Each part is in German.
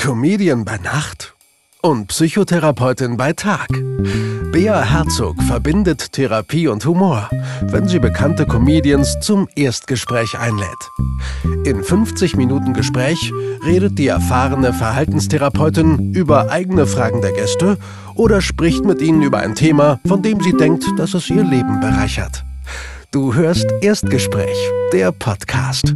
Comedian bei Nacht und Psychotherapeutin bei Tag. Bea Herzog verbindet Therapie und Humor, wenn sie bekannte Comedians zum Erstgespräch einlädt. In 50 Minuten Gespräch redet die erfahrene Verhaltenstherapeutin über eigene Fragen der Gäste oder spricht mit ihnen über ein Thema, von dem sie denkt, dass es ihr Leben bereichert. Du hörst Erstgespräch, der Podcast.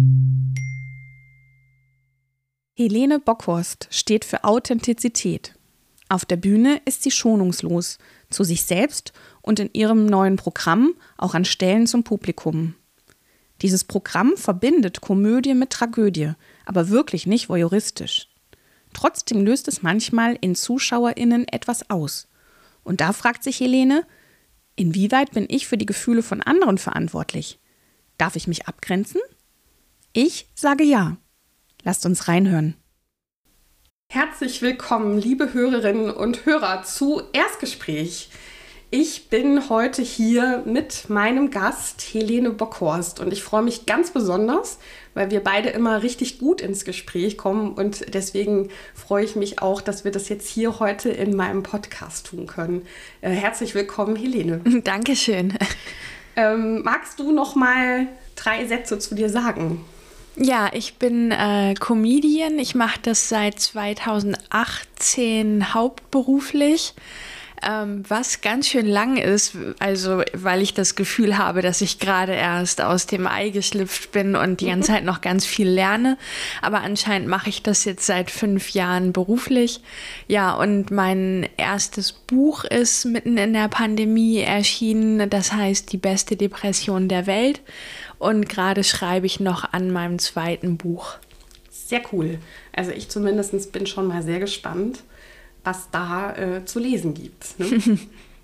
Helene Bockhorst steht für Authentizität. Auf der Bühne ist sie schonungslos, zu sich selbst und in ihrem neuen Programm auch an Stellen zum Publikum. Dieses Programm verbindet Komödie mit Tragödie, aber wirklich nicht voyeuristisch. Trotzdem löst es manchmal in ZuschauerInnen etwas aus. Und da fragt sich Helene, inwieweit bin ich für die Gefühle von anderen verantwortlich? Darf ich mich abgrenzen? Ich sage ja. Lasst uns reinhören. Herzlich willkommen, liebe Hörerinnen und Hörer, zu Erstgespräch. Ich bin heute hier mit meinem Gast Helene Bockhorst und ich freue mich ganz besonders, weil wir beide immer richtig gut ins Gespräch kommen und deswegen freue ich mich auch, dass wir das jetzt hier heute in meinem Podcast tun können. Herzlich willkommen, Helene. Dankeschön. Magst du noch mal 3 Sätze zu dir sagen? Ja, ich bin Comedian. Ich mache das seit 2018 hauptberuflich, was ganz schön lang ist, also weil ich das Gefühl habe, dass ich gerade erst aus dem Ei geschlüpft bin und die ganze Zeit noch ganz viel lerne. Aber anscheinend mache ich das jetzt seit 5 Jahren beruflich. Ja, und mein erstes Buch ist mitten in der Pandemie erschienen. Das heißt Die beste Depression der Welt. Und gerade schreibe ich noch an meinem 2. Buch. Sehr cool. Also ich zumindest bin schon mal sehr gespannt, was da zu lesen gibt. Ne?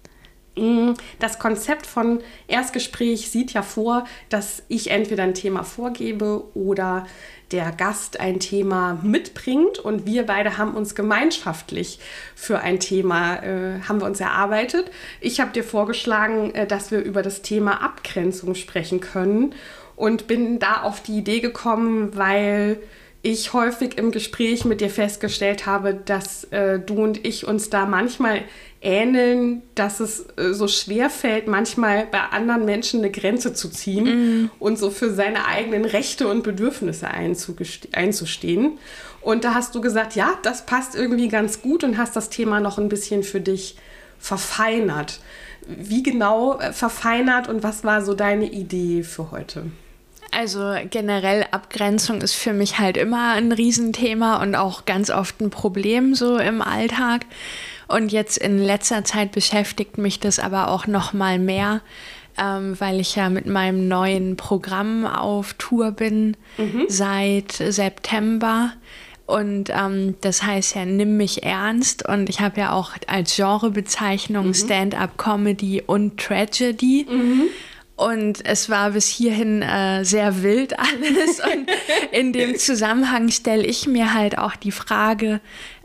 Das Konzept von Erstgespräch sieht ja vor, dass ich entweder ein Thema vorgebe oder der Gast ein Thema mitbringt und wir beide haben uns gemeinschaftlich für ein Thema haben wir uns erarbeitet. Ich habe dir vorgeschlagen, dass wir über das Thema Abgrenzung sprechen können und bin da auf die Idee gekommen, weil ich häufig im Gespräch mit dir festgestellt habe, dass du und ich uns da manchmal ähneln, dass es so schwer fällt, manchmal bei anderen Menschen eine Grenze zu ziehen und so für seine eigenen Rechte und Bedürfnisse einzustehen. Und da hast du gesagt, ja, das passt irgendwie ganz gut und hast das Thema noch ein bisschen für dich verfeinert. Wie genau verfeinert und was war so deine Idee für heute? Also generell Abgrenzung ist für mich halt immer ein Riesenthema und auch ganz oft ein Problem so im Alltag. Und jetzt in letzter Zeit beschäftigt mich das aber auch noch mal mehr, weil ich ja mit meinem neuen Programm auf Tour bin seit September. Und das heißt ja, nimm mich ernst. Und ich habe ja auch als Genrebezeichnung Stand-up-Comedy und Tragedy. Und es war bis hierhin sehr wild alles. Und in dem Zusammenhang stelle ich mir halt auch die Frage,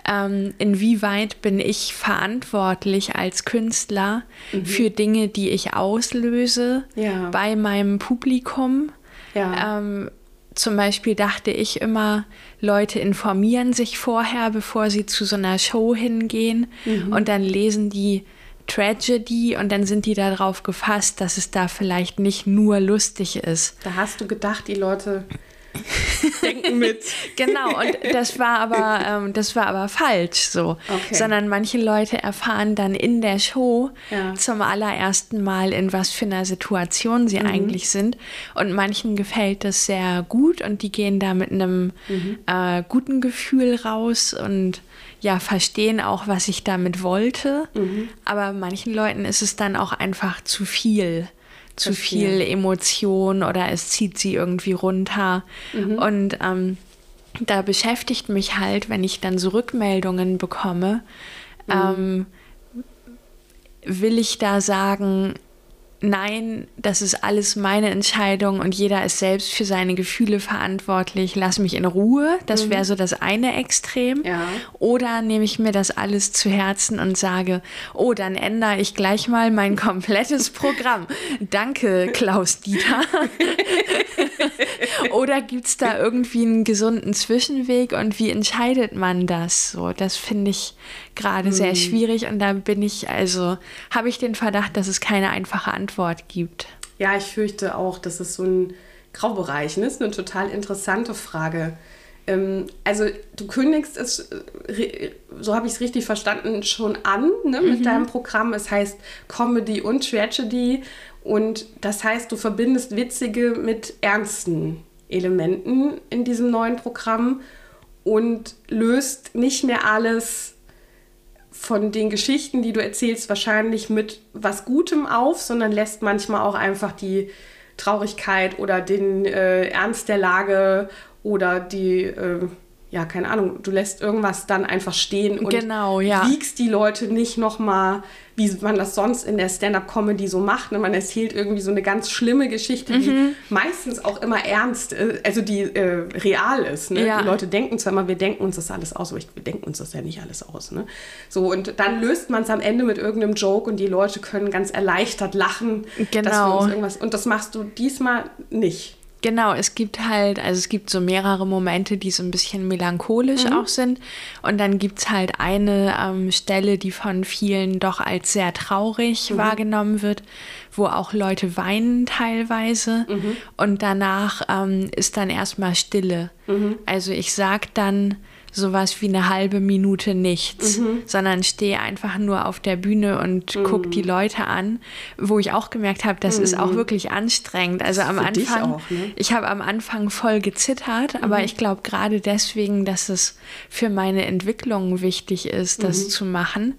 inwieweit bin ich verantwortlich als Künstler für Dinge, die ich auslöse bei meinem Publikum. Ja. Zum Beispiel dachte ich immer, Leute informieren sich vorher, bevor sie zu so einer Show hingehen und dann lesen die Tragedy und dann sind die darauf gefasst, dass es da vielleicht nicht nur lustig ist. Da hast du gedacht, die Leute denken mit. Genau, und das war aber falsch so. Okay. Sondern manche Leute erfahren dann in der Show zum allerersten Mal, in was für einer Situation sie eigentlich sind. Und manchen gefällt das sehr gut und die gehen da mit einem guten Gefühl raus und ja, verstehen auch, was ich damit wollte. Aber manchen Leuten ist es dann auch einfach zu viel. Zu viel Emotion oder es zieht sie irgendwie runter. Und da beschäftigt mich halt, wenn ich dann so Rückmeldungen bekomme, will ich da sagen, nein, das ist alles meine Entscheidung und jeder ist selbst für seine Gefühle verantwortlich, lass mich in Ruhe, das wäre so das eine Extrem. Ja. Oder nehme ich mir das alles zu Herzen und sage, oh, dann ändere ich gleich mal mein komplettes Programm. Danke, Klaus-Dieter. Oder gibt es da irgendwie einen gesunden Zwischenweg und wie entscheidet man das? So, das finde ich gerade sehr schwierig und da habe ich den Verdacht, dass es keine einfache Antwort gibt. Ja, ich fürchte auch, das ist so ein Graubereich. Ne? Das ist eine total interessante Frage. Also du kündigst es, so habe ich es richtig verstanden, schon an, ne, mit deinem Programm. Es heißt Comedy und Tragedy und das heißt, du verbindest Witzige mit ernsten Elementen in diesem neuen Programm und löst nicht mehr alles von den Geschichten, die du erzählst, wahrscheinlich mit was Gutem auf, sondern lässt manchmal auch einfach die Traurigkeit oder den Ernst der Lage oder die, keine Ahnung, du lässt irgendwas dann einfach stehen und wiegst die Leute nicht nochmal, wie man das sonst in der Stand-up-Comedy so macht. Ne? Man erzählt irgendwie so eine ganz schlimme Geschichte, die meistens auch immer ernst ist, also die real ist. Ne? Ja. Die Leute denken zwar immer, wir denken uns das alles aus, aber wir denken uns das ja nicht alles aus. Ne? So, und dann löst man es am Ende mit irgendeinem Joke und die Leute können ganz erleichtert lachen. Genau. Dass wir uns irgendwas, und das machst du diesmal nicht. Genau, es gibt so mehrere Momente, die so ein bisschen melancholisch auch sind. Und dann gibt es halt eine Stelle, die von vielen doch als sehr traurig wahrgenommen wird, wo auch Leute weinen teilweise. Und danach ist dann erstmal Stille. Also ich sag dann sowas wie eine halbe Minute nichts, sondern stehe einfach nur auf der Bühne und gucke die Leute an, wo ich auch gemerkt habe, das ist auch wirklich anstrengend. Also am Anfang, auch, ne? Ich habe am Anfang voll gezittert, aber ich glaube gerade deswegen, dass es für meine Entwicklung wichtig ist, das zu machen.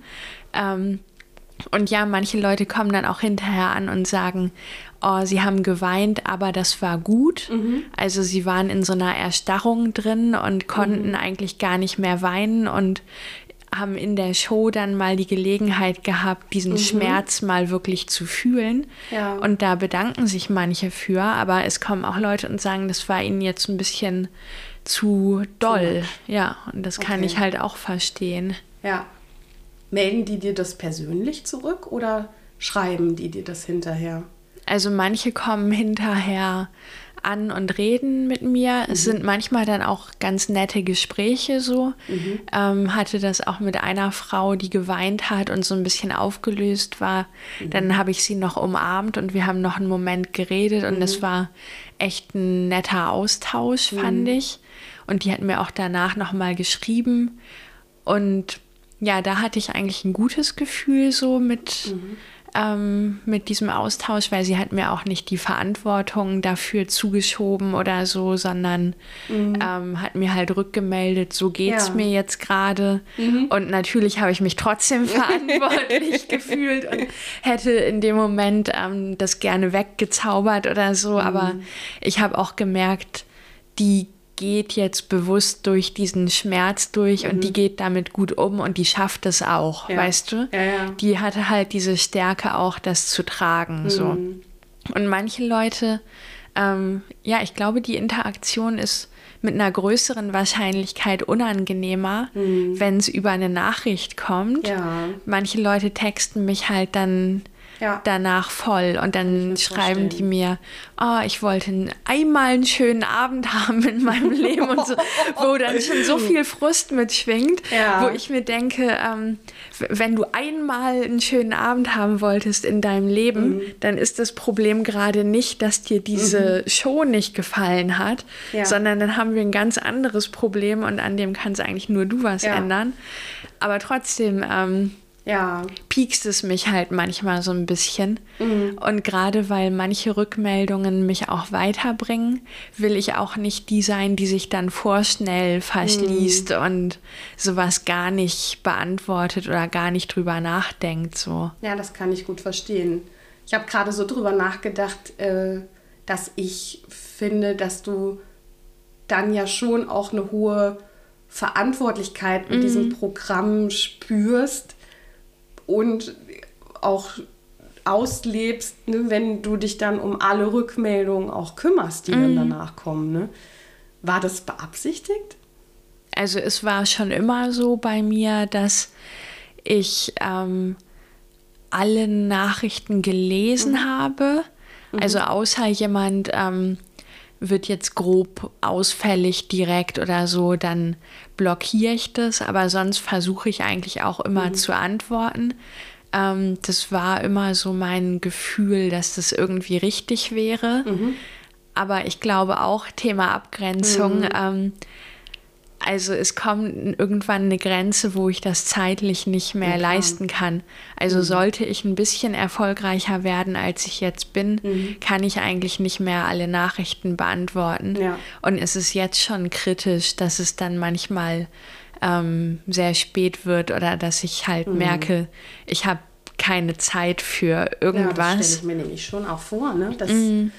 Und ja, manche Leute kommen dann auch hinterher an und sagen, oh, sie haben geweint, aber das war gut. Also sie waren in so einer Erstarrung drin und konnten eigentlich gar nicht mehr weinen und haben in der Show dann mal die Gelegenheit gehabt, diesen Schmerz mal wirklich zu fühlen. Ja. Und da bedanken sich manche für, aber es kommen auch Leute und sagen, das war ihnen jetzt ein bisschen zu doll. Ja, und das kann ich halt auch verstehen. Ja. Melden die dir das persönlich zurück oder schreiben die dir das hinterher? Also manche kommen hinterher an und reden mit mir. Es sind manchmal dann auch ganz nette Gespräche so. Hatte das auch mit einer Frau, die geweint hat und so ein bisschen aufgelöst war. Dann habe ich sie noch umarmt und wir haben noch einen Moment geredet und es war echt ein netter Austausch, fand ich. Und die hat mir auch danach nochmal geschrieben und ja, da hatte ich eigentlich ein gutes Gefühl so mit diesem Austausch, weil sie hat mir auch nicht die Verantwortung dafür zugeschoben oder so, sondern hat mir halt rückgemeldet, so geht's mir jetzt gerade. Und natürlich habe ich mich trotzdem verantwortlich gefühlt und hätte in dem Moment das gerne weggezaubert oder so. Aber ich habe auch gemerkt, die geht jetzt bewusst durch diesen Schmerz durch und die geht damit gut um und die schafft es auch, weißt du? Ja. Die hatte halt diese Stärke auch, das zu tragen. So. Und manche Leute, ich glaube, die Interaktion ist mit einer größeren Wahrscheinlichkeit unangenehmer, wenn es über eine Nachricht kommt. Ja. Manche Leute texten mich halt dann danach voll und dann schreiben die mir, oh, ich wollte einmal einen schönen Abend haben in meinem Leben und so, wo dann schon so viel Frust mitschwingt, wo ich mir denke, wenn du einmal einen schönen Abend haben wolltest in deinem Leben, dann ist das Problem gerade nicht, dass dir diese Show nicht gefallen hat, sondern dann haben wir ein ganz anderes Problem und an dem kannst eigentlich nur du was ändern. Aber trotzdem piekst es mich halt manchmal so ein bisschen. Und gerade weil manche Rückmeldungen mich auch weiterbringen, will ich auch nicht die sein, die sich dann vorschnell verschließt und sowas gar nicht beantwortet oder gar nicht drüber nachdenkt. So. Ja, das kann ich gut verstehen. Ich habe gerade so drüber nachgedacht, dass ich finde, dass du dann ja schon auch eine hohe Verantwortlichkeit mit diesem Programm spürst, und auch auslebst, ne, wenn du dich dann um alle Rückmeldungen auch kümmerst, die dann danach kommen. Ne? War das beabsichtigt? Also es war schon immer so bei mir, dass ich alle Nachrichten gelesen habe. Also außer jemand wird jetzt grob ausfällig direkt oder so, dann blockiere ich das. Aber sonst versuche ich eigentlich auch immer zu antworten. Das war immer so mein Gefühl, dass das irgendwie richtig wäre. Aber ich glaube auch, Thema Abgrenzung, also es kommt irgendwann eine Grenze, wo ich das zeitlich nicht mehr leisten kann. Also sollte ich ein bisschen erfolgreicher werden, als ich jetzt bin, kann ich eigentlich nicht mehr alle Nachrichten beantworten. Ja. Und es ist jetzt schon kritisch, dass es dann manchmal sehr spät wird oder dass ich halt merke, ich habe keine Zeit für irgendwas. Ja, das stelle ich mir nämlich schon auch vor, ne? Dass,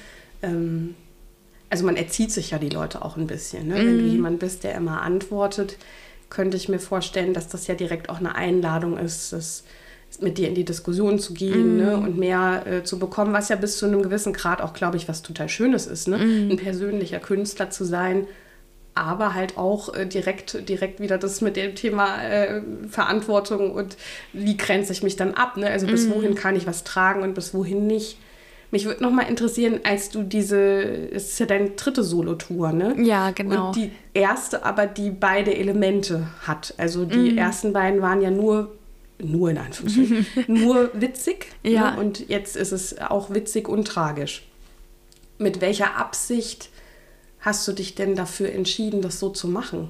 also man erzieht sich ja die Leute auch ein bisschen. Ne? Wenn du jemand bist, der immer antwortet, könnte ich mir vorstellen, dass das ja direkt auch eine Einladung ist, mit dir in die Diskussion zu gehen, ne? Und mehr zu bekommen, was ja bis zu einem gewissen Grad auch, glaube ich, was total Schönes ist, ne? Ein persönlicher Künstler zu sein, aber halt auch direkt wieder das mit dem Thema Verantwortung und wie grenze ich mich dann ab, ne? Also bis wohin kann ich was tragen und bis wohin nicht. Mich würde noch mal interessieren, als du es ist ja deine 3. Solo-Tour, ne? Ja, genau. Und die erste aber, die beide Elemente hat. Also die ersten beiden waren ja nur in Anführungsstrichen, nur witzig. Ja. Ne? Und jetzt ist es auch witzig und tragisch. Mit welcher Absicht hast du dich denn dafür entschieden, das so zu machen?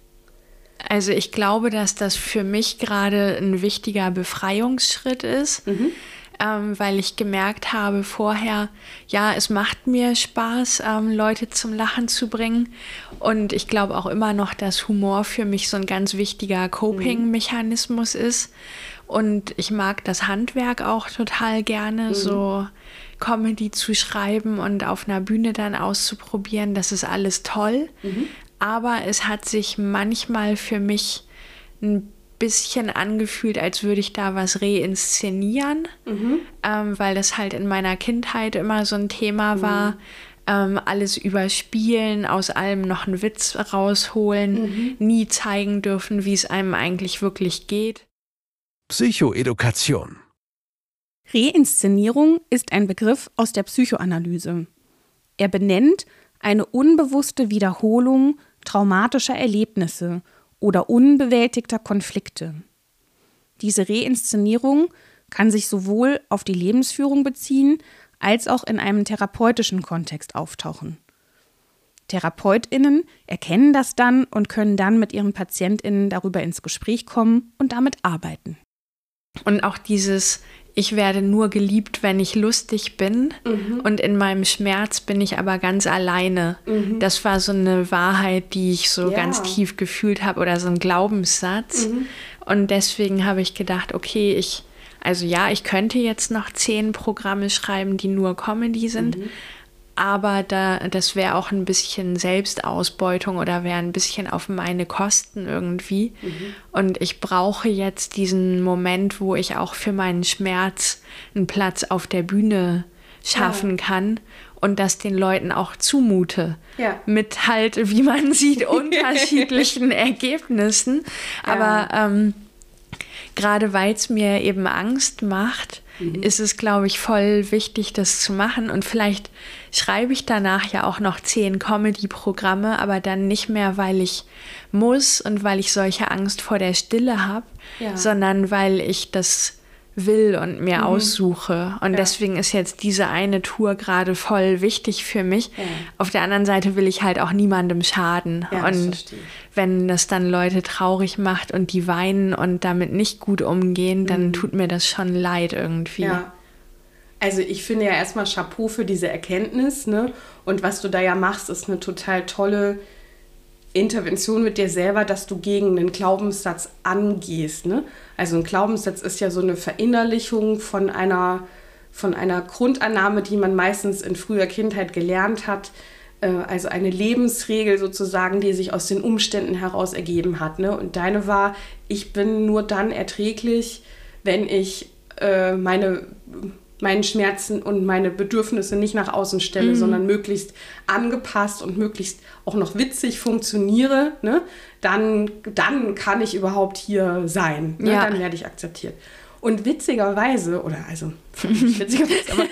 Also ich glaube, dass das für mich gerade ein wichtiger Befreiungsschritt ist. Weil ich gemerkt habe vorher, ja, es macht mir Spaß, Leute zum Lachen zu bringen. Und ich glaube auch immer noch, dass Humor für mich so ein ganz wichtiger Coping-Mechanismus ist. Und ich mag das Handwerk auch total gerne, so Comedy zu schreiben und auf einer Bühne dann auszuprobieren. Das ist alles toll. Aber es hat sich manchmal für mich ein bisschen angefühlt, als würde ich da was reinszenieren, weil das halt in meiner Kindheit immer so ein Thema war, alles überspielen, aus allem noch einen Witz rausholen, nie zeigen dürfen, wie es einem eigentlich wirklich geht. Psychoedukation. Reinszenierung ist ein Begriff aus der Psychoanalyse. Er benennt eine unbewusste Wiederholung traumatischer Erlebnisse oder unbewältigter Konflikte. Diese Reinszenierung kann sich sowohl auf die Lebensführung beziehen, als auch in einem therapeutischen Kontext auftauchen. TherapeutInnen erkennen das dann und können dann mit ihren PatientInnen darüber ins Gespräch kommen und damit arbeiten. Und auch dieses, ich werde nur geliebt, wenn ich lustig bin und in meinem Schmerz bin ich aber ganz alleine. Das war so eine Wahrheit, die ich so ganz tief gefühlt habe oder so ein Glaubenssatz. Und deswegen habe ich gedacht, okay, ich könnte jetzt noch 10 Programme schreiben, die nur Comedy sind, aber das wäre auch ein bisschen Selbstausbeutung oder wäre ein bisschen auf meine Kosten irgendwie. Und ich brauche jetzt diesen Moment, wo ich auch für meinen Schmerz einen Platz auf der Bühne schaffen kann und das den Leuten auch zumute. Ja. Mit halt, wie man sieht, unterschiedlichen Ergebnissen. Aber gerade weil es mir eben Angst macht, ist es, glaube ich, voll wichtig, das zu machen. Und vielleicht schreibe ich danach ja auch noch 10 Comedy-Programme, aber dann nicht mehr, weil ich muss und weil ich solche Angst vor der Stille habe, sondern weil ich das will und mir aussuche. Und deswegen ist jetzt diese eine Tour gerade voll wichtig für mich. Ja. Auf der anderen Seite will ich halt auch niemandem schaden. Ja, und wenn das dann Leute traurig macht und die weinen und damit nicht gut umgehen, dann tut mir das schon leid irgendwie. Ja. Also ich finde ja erstmal Chapeau für diese Erkenntnis, ne? Und was du da ja machst, ist eine total tolle Intervention mit dir selber, dass du gegen einen Glaubenssatz angehst. Ne? Also ein Glaubenssatz ist ja so eine Verinnerlichung von einer Grundannahme, die man meistens in früher Kindheit gelernt hat. Also eine Lebensregel sozusagen, die sich aus den Umständen heraus ergeben hat. Ne? Und deine war, ich bin nur dann erträglich, wenn ich meine meinen Schmerzen und meine Bedürfnisse nicht nach außen stelle, sondern möglichst angepasst und möglichst auch noch witzig funktioniere, ne, dann kann ich überhaupt hier sein. Ne? Ja. Dann werde ich akzeptiert. Und witzigerweise, nicht witzigerweise, aber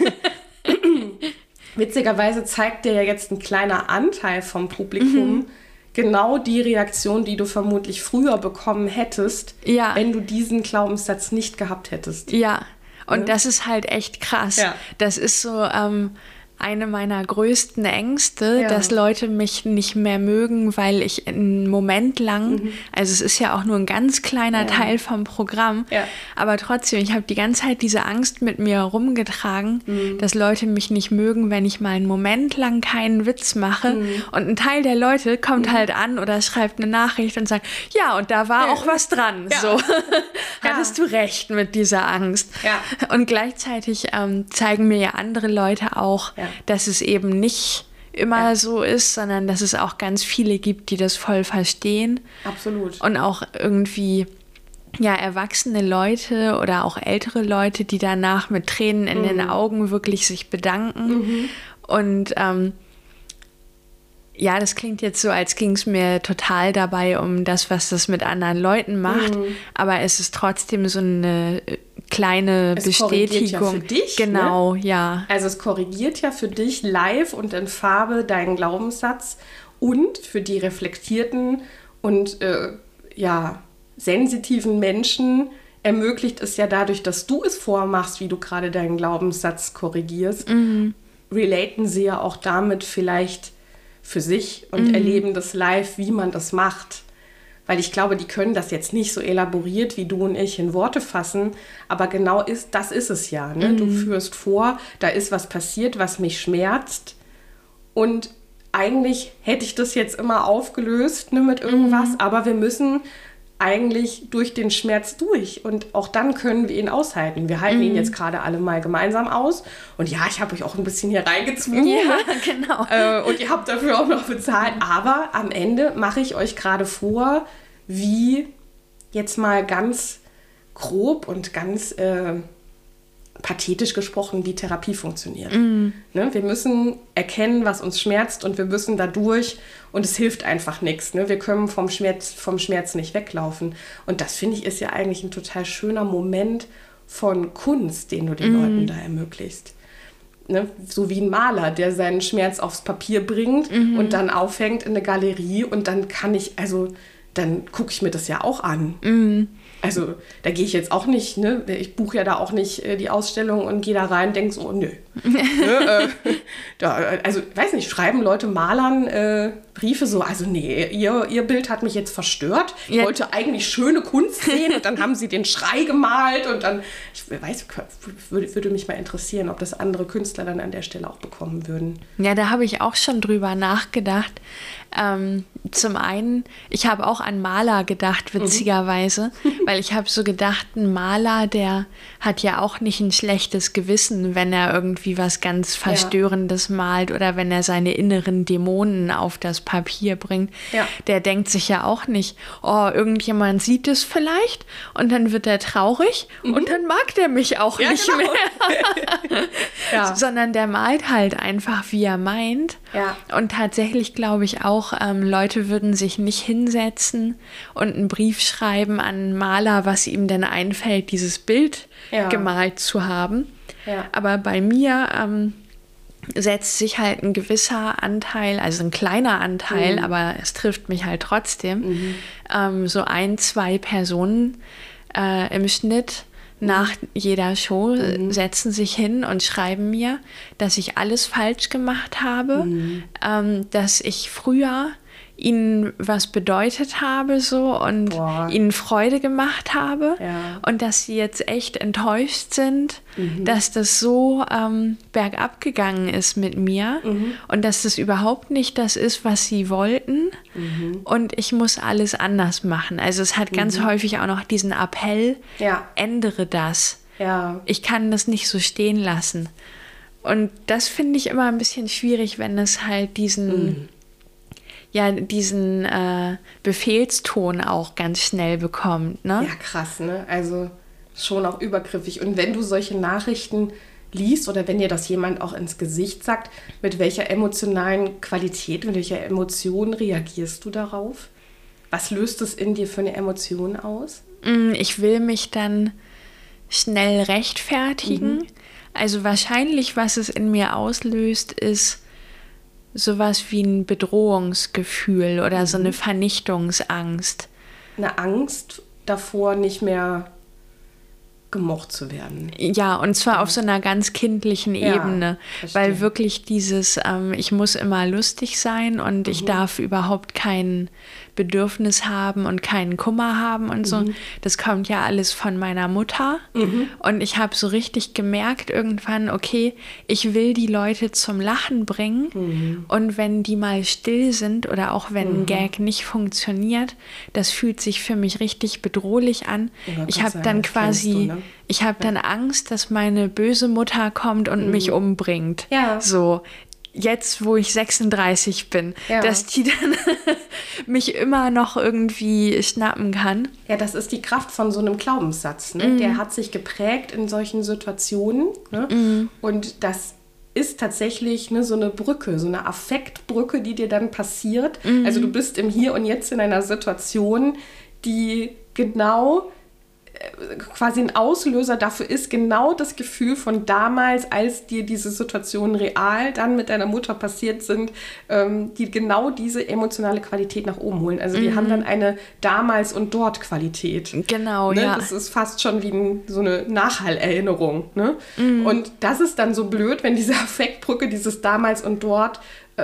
witzigerweise zeigt dir ja jetzt ein kleiner Anteil vom Publikum genau die Reaktion, die du vermutlich früher bekommen hättest, Ja. wenn du diesen Glaubenssatz nicht gehabt hättest. Ja, und das ist halt echt krass. Ja. Das ist so eine meiner größten Ängste, Ja. dass Leute mich nicht mehr mögen, weil ich einen Moment lang, also es ist ja auch nur ein ganz kleiner Teil vom Programm, Ja. aber trotzdem, ich habe die ganze Zeit diese Angst mit mir herumgetragen, dass Leute mich nicht mögen, wenn ich mal einen Moment lang keinen Witz mache. Und ein Teil der Leute kommt halt an oder schreibt eine Nachricht und sagt, ja, und da war auch was dran. Ja. So. Hattest du recht mit dieser Angst. Ja. Und gleichzeitig zeigen mir ja andere Leute auch, Ja. dass es eben nicht immer so ist, sondern dass es auch ganz viele gibt, die das voll verstehen. Absolut. Und auch irgendwie ja, erwachsene Leute oder auch ältere Leute, die danach mit Tränen in den Augen wirklich sich bedanken. Und ja, das klingt jetzt so, als ging es mir total dabei um das, was das mit anderen Leuten macht. Aber es ist trotzdem so eine kleine Es korrigiert Bestätigung. ja für dich, genau, ja. Also es korrigiert ja für dich live und in Farbe deinen Glaubenssatz und für die reflektierten und sensitiven Menschen ermöglicht es ja dadurch, dass du es vormachst, wie du gerade deinen Glaubenssatz korrigierst, relaten sie ja auch damit vielleicht für sich und erleben das live, wie man das macht. Weil ich glaube, die können das jetzt nicht so elaboriert wie du und ich in Worte fassen, aber genau das ist es ja. Ne? Du führst vor, da ist was passiert, was mich schmerzt und eigentlich hätte ich das jetzt immer aufgelöst, ne, mit irgendwas, aber wir müssen eigentlich durch den Schmerz durch und auch dann können wir ihn aushalten. Wir halten ihn jetzt gerade alle mal gemeinsam aus und ja, ich habe euch auch ein bisschen hier reingezwungen. Ja, genau. Und ihr habt dafür auch noch bezahlt. Aber am Ende mache ich euch gerade vor, wie jetzt mal ganz grob und ganz pathetisch gesprochen, wie Therapie funktioniert. Ne? Wir müssen erkennen, was uns schmerzt und wir müssen dadurch und es hilft einfach nichts. Ne? Wir können vom Schmerz nicht weglaufen. Und das, finde ich, ist ja eigentlich ein total schöner Moment von Kunst, den du den Leuten da ermöglichst. Ne? So wie ein Maler, der seinen Schmerz aufs Papier bringt und dann aufhängt in eine Galerie und dann dann gucke ich mir das ja auch an. Also da gehe ich jetzt auch nicht, ne? Ich buche ja da auch nicht die Ausstellung und gehe da rein und denke so, nö. Also, weiß nicht, schreiben Leute Malern Briefe so, also nee, ihr Bild hat mich jetzt verstört. Ich wollte eigentlich schöne Kunst sehen und dann haben sie den Schrei gemalt und dann, würde mich mal interessieren, ob das andere Künstler dann an der Stelle auch bekommen würden. Ja, da habe ich auch schon drüber nachgedacht. Zum einen, ich habe auch an Maler gedacht, witzigerweise, weil ich habe so gedacht, ein Maler, der hat ja auch nicht ein schlechtes Gewissen, wenn er irgendwie was ganz Verstörendes malt oder wenn er seine inneren Dämonen auf das Papier bringt. Ja. Der denkt sich ja auch nicht, oh, irgendjemand sieht es vielleicht und dann wird er traurig und dann mag der mich auch nicht mehr. Sondern der malt halt einfach, wie er meint. Ja. Und tatsächlich glaube ich auch, Leute würden sich nicht hinsetzen und einen Brief schreiben an einen Maler, was ihm denn einfällt, dieses Bild gemalt zu haben. Ja. Aber bei mir setzt sich halt ein gewisser Anteil, also ein kleiner Anteil, aber es trifft mich halt trotzdem, so 1-2 Personen im Schnitt nach jeder Show setzen sich hin und schreiben mir, dass ich alles falsch gemacht habe, dass ich früher ihnen was bedeutet habe so und ihnen Freude gemacht habe und dass sie jetzt echt enttäuscht sind, dass das so bergab gegangen ist mit mir und dass das überhaupt nicht das ist, was sie wollten und ich muss alles anders machen. Also es hat ganz häufig auch noch diesen Appell, ändere das. Ja. Ich kann das nicht so stehen lassen. Und das finde ich immer ein bisschen schwierig, wenn es halt diesen Befehlston auch ganz schnell bekommt, ne? Ja, krass, ne? Also schon auch übergriffig. Und wenn du solche Nachrichten liest oder wenn dir das jemand auch ins Gesicht sagt, mit welcher emotionalen Qualität, mit welcher Emotion reagierst du darauf? Was löst es in dir für eine Emotion aus? Ich will mich dann schnell rechtfertigen. Also wahrscheinlich, was es in mir auslöst, ist sowas wie ein Bedrohungsgefühl oder so eine Vernichtungsangst. Eine Angst davor, nicht mehr gemocht zu werden. Ja, und zwar auf so einer ganz kindlichen Ebene, weil wirklich dieses, ich muss immer lustig sein und ich darf überhaupt kein Bedürfnis haben und keinen Kummer haben und so. Das kommt ja alles von meiner Mutter. Und ich habe so richtig gemerkt irgendwann, okay, ich will die Leute zum Lachen bringen. Und wenn die mal still sind oder auch wenn ein Gag nicht funktioniert, das fühlt sich für mich richtig bedrohlich an. Ich habe dann quasi, ich habe dann Angst, dass meine böse Mutter kommt und mich umbringt. Ja. So. Jetzt, wo ich 36 bin, dass die dann mich immer noch irgendwie schnappen kann. Ja, das ist die Kraft von so einem Glaubenssatz. Ne? Der hat sich geprägt in solchen Situationen. Ne? Und das ist tatsächlich so eine Brücke, so eine Affektbrücke, die dir dann passiert. Also du bist im Hier und Jetzt in einer Situation, die genau quasi ein Auslöser dafür ist, genau das Gefühl von damals, als dir diese Situationen real dann mit deiner Mutter passiert sind, die genau diese emotionale Qualität nach oben holen. Also die haben dann eine damals und dort Qualität. Genau, ne? ja. Das ist fast schon wie so eine Nachhallerinnerung. Ne? Und das ist dann so blöd, wenn diese Affektbrücke dieses damals und dort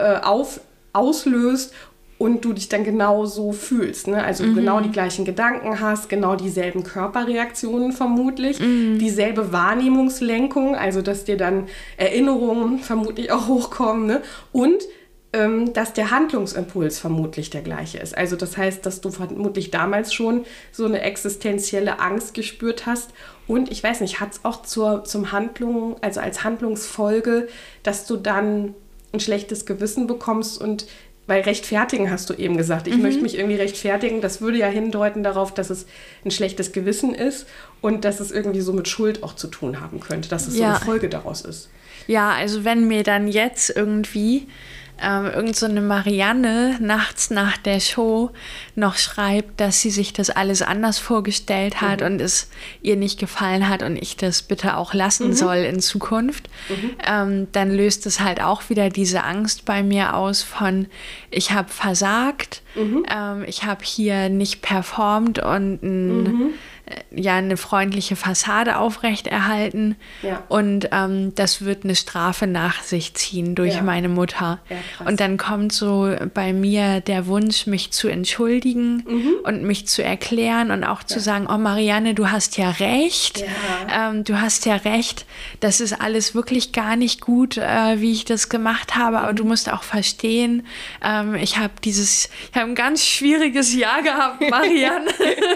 auslöst und du dich dann genau so fühlst. Ne? Also du genau die gleichen Gedanken hast, genau dieselben Körperreaktionen vermutlich, dieselbe Wahrnehmungslenkung, also dass dir dann Erinnerungen vermutlich auch hochkommen. Ne? Und dass der Handlungsimpuls vermutlich der gleiche ist. Also das heißt, dass du vermutlich damals schon so eine existenzielle Angst gespürt hast. Und ich weiß nicht, hat es auch zum Handlung, also als Handlungsfolge, dass du dann ein schlechtes Gewissen bekommst und weil rechtfertigen hast du eben gesagt, ich möchte mich irgendwie rechtfertigen, das würde ja hindeuten darauf, dass es ein schlechtes Gewissen ist und dass es irgendwie so mit Schuld auch zu tun haben könnte, dass es so eine Folge daraus ist. Ja, also wenn mir dann jetzt irgendwie irgend so eine Marianne nachts nach der Show noch schreibt, dass sie sich das alles anders vorgestellt hat und es ihr nicht gefallen hat und ich das bitte auch lassen soll in Zukunft, dann löst es halt auch wieder diese Angst bei mir aus von, ich habe versagt, ich habe hier nicht performt und eine freundliche Fassade aufrechterhalten und das wird eine Strafe nach sich ziehen durch meine Mutter. Ja, und dann kommt so bei mir der Wunsch, mich zu entschuldigen und mich zu erklären und auch zu sagen, oh Marianne, du hast ja recht, du hast ja recht, das ist alles wirklich gar nicht gut, wie ich das gemacht habe, aber du musst auch verstehen, ich habe ein ganz schwieriges Jahr gehabt, Marianne.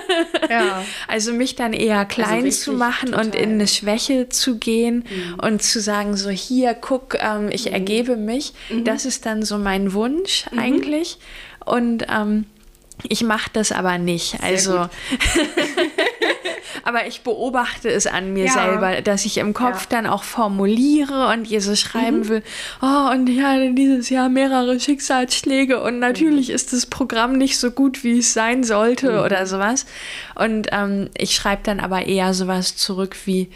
Also mich dann eher klein zu machen und in eine Schwäche zu gehen und zu sagen, so hier, guck, ich ergebe mich. Das ist dann so mein Wunsch eigentlich. Und ich mache das aber nicht. Also aber ich beobachte es an mir selber, dass ich im Kopf dann auch formuliere und ihr so schreiben will, oh, und ich hatte dieses Jahr mehrere Schicksalsschläge und natürlich ist das Programm nicht so gut, wie es sein sollte oder sowas. Und ich schreibe dann aber eher sowas zurück wie,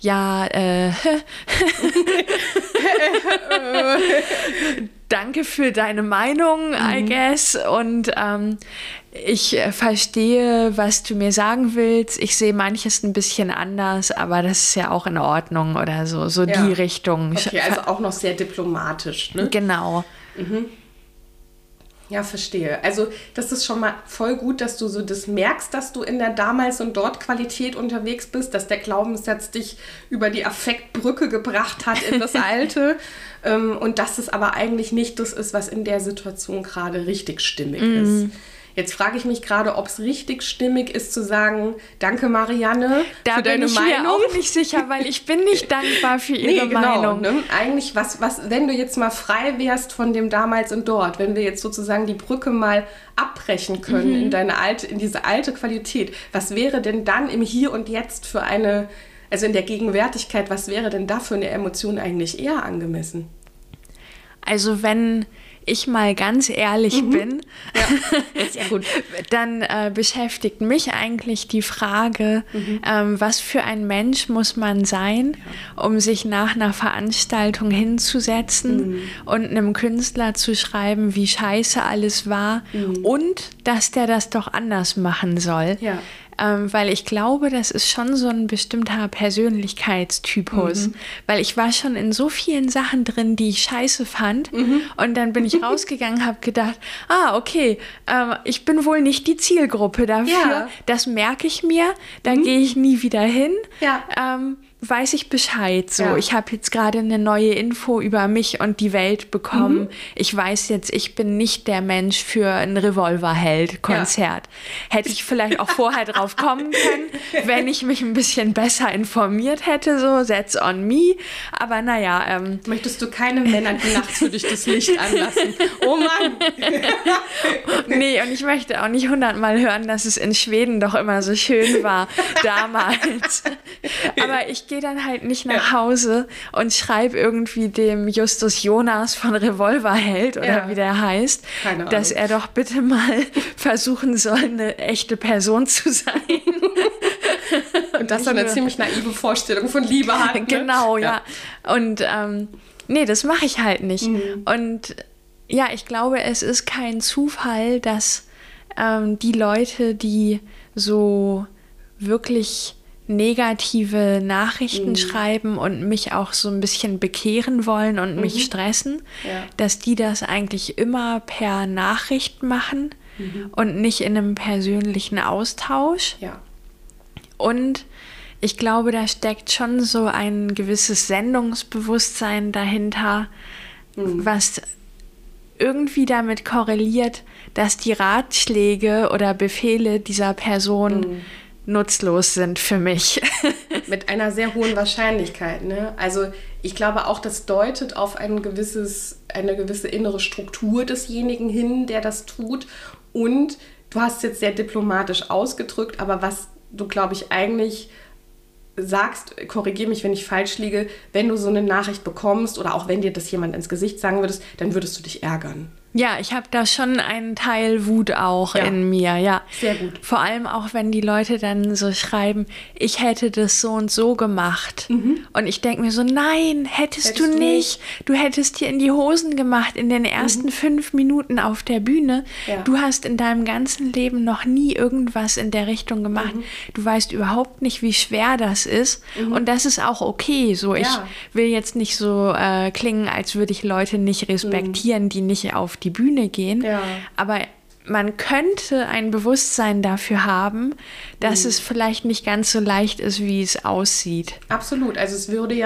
danke für deine Meinung, I guess. Und ich verstehe, was du mir sagen willst. Ich sehe manches ein bisschen anders, aber das ist ja auch in Ordnung oder so. So die Richtung. Okay, also auch noch sehr diplomatisch, ne? Genau. Ja, verstehe. Also das ist schon mal voll gut, dass du so das merkst, dass du in der damals und dort Qualität unterwegs bist, dass der Glaubenssatz dich über die Affektbrücke gebracht hat in das Alte und dass es aber eigentlich nicht das ist, was in der Situation gerade richtig stimmig ist. Jetzt frage ich mich gerade, ob es richtig stimmig ist zu sagen, danke Marianne für deine Meinung. Da bin ich mir auch nicht sicher, weil ich bin nicht dankbar für ihre Meinung. Ne? Eigentlich, wenn du jetzt mal frei wärst von dem damals und dort, wenn wir jetzt sozusagen die Brücke mal abbrechen können in diese alte Qualität, was wäre denn dann im Hier und Jetzt für also in der Gegenwärtigkeit, was wäre denn da für eine Emotion eigentlich eher angemessen? Also wenn ich mal ganz ehrlich bin, sehr gut. dann beschäftigt mich eigentlich die Frage, was für ein Mensch muss man sein, um sich nach einer Veranstaltung hinzusetzen und einem Künstler zu schreiben, wie scheiße alles war und dass der das doch anders machen soll. Ja. Weil ich glaube, das ist schon so ein bestimmter Persönlichkeitstypus. Weil ich war schon in so vielen Sachen drin, die ich scheiße fand. Und dann bin ich rausgegangen, habe gedacht, okay, ich bin wohl nicht die Zielgruppe dafür. Ja. Das merke ich mir, da gehe ich nie wieder hin. Ja. Weiß ich Bescheid. So, Ja. ich habe jetzt gerade eine neue Info über mich und die Welt bekommen. Ich weiß jetzt, ich bin nicht der Mensch für ein Revolverheld-Konzert. Hätte ich vielleicht auch vorher drauf kommen können, wenn ich mich ein bisschen besser informiert hätte, so, that's on me. Aber naja. Möchtest du keine Männer, die nachts für dich das Licht anlassen? Oh Mann! Nee, und ich möchte auch nicht 100-mal hören, dass es in Schweden doch immer so schön war damals. Aber ich gehe dann halt nicht nach Hause und schreibe irgendwie dem Justus Jonas von Revolverheld oder wie der heißt, dass er doch bitte mal versuchen soll, eine echte Person zu sein. Und dass er eine ziemlich naive Vorstellung von Liebe hat. Ne? Genau, ja. Und nee, das mache ich halt nicht. Und ja, ich glaube, es ist kein Zufall, dass die Leute, die so wirklich negative Nachrichten schreiben und mich auch so ein bisschen bekehren wollen und mich stressen, dass die das eigentlich immer per Nachricht machen und nicht in einem persönlichen Austausch. Ja. Und ich glaube, da steckt schon so ein gewisses Sendungsbewusstsein dahinter, was irgendwie damit korreliert, dass die Ratschläge oder Befehle dieser Person nutzlos sind für mich. Mit einer sehr hohen Wahrscheinlichkeit. Ne? Also ich glaube auch, das deutet auf eine gewisse innere Struktur desjenigen hin, der das tut. Und du hast es jetzt sehr diplomatisch ausgedrückt, aber was du, glaube ich, eigentlich sagst, korrigiere mich, wenn ich falsch liege, wenn du so eine Nachricht bekommst oder auch wenn dir das jemand ins Gesicht sagen würdest, dann würdest du dich ärgern. Ja, ich habe da schon einen Teil Wut auch in mir, ja. Sehr gut. Vor allem auch, wenn die Leute dann so schreiben, ich hätte das so und so gemacht. Und ich denke mir so, nein, hättest du nicht. Du hättest dir in die Hosen gemacht in den ersten 5 Minuten auf der Bühne. Ja. Du hast in deinem ganzen Leben noch nie irgendwas in der Richtung gemacht. Du weißt überhaupt nicht, wie schwer das ist. Und das ist auch okay. So, ich will jetzt nicht so klingen, als würde ich Leute nicht respektieren, die nicht auf die Bühne gehen, aber man könnte ein Bewusstsein dafür haben, dass es vielleicht nicht ganz so leicht ist, wie es aussieht. Absolut, also es würde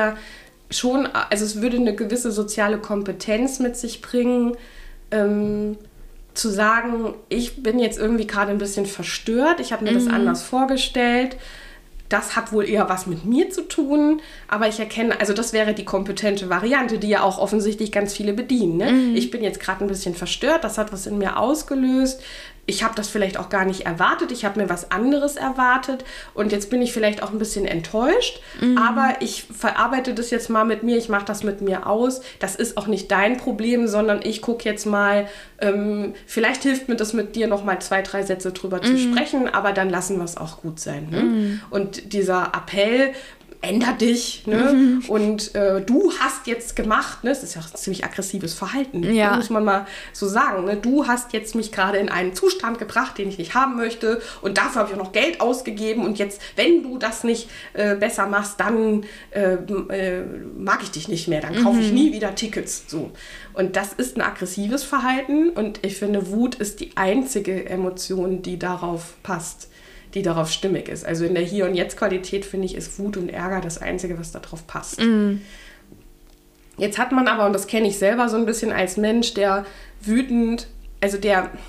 eine gewisse soziale Kompetenz mit sich bringen, zu sagen, ich bin jetzt irgendwie gerade ein bisschen verstört, ich habe mir das anders vorgestellt, das hat wohl eher was mit mir zu tun, aber ich erkenne, also das wäre die kompetente Variante, die ja auch offensichtlich ganz viele bedienen. Ne? Ich bin jetzt gerade ein bisschen verstört, das hat was in mir ausgelöst. Ich habe das vielleicht auch gar nicht erwartet, ich habe mir was anderes erwartet und jetzt bin ich vielleicht auch ein bisschen enttäuscht, aber ich verarbeite das jetzt mal mit mir, ich mache das mit mir aus. Das ist auch nicht dein Problem, sondern ich gucke jetzt mal, vielleicht hilft mir das mit dir noch mal 2, 3 Sätze drüber zu sprechen, aber dann lassen wir es auch gut sein. Ne? Und dieser Appell, änder dich, ne? Und du hast jetzt gemacht, ne? Das ist ja ein ziemlich aggressives Verhalten, muss man mal so sagen. Ne? Du hast jetzt mich gerade in einen Zustand gebracht, den ich nicht haben möchte und dafür habe ich auch noch Geld ausgegeben und jetzt, wenn du das nicht besser machst, dann mag ich dich nicht mehr, dann kaufe ich nie wieder Tickets. So. Und das ist ein aggressives Verhalten und ich finde, Wut ist die einzige Emotion, die darauf passt, die darauf stimmig ist. Also in der Hier- und Jetzt-Qualität, finde ich, ist Wut und Ärger das Einzige, was darauf passt. Jetzt hat man aber, und das kenne ich selber so ein bisschen als Mensch, der wütend, also der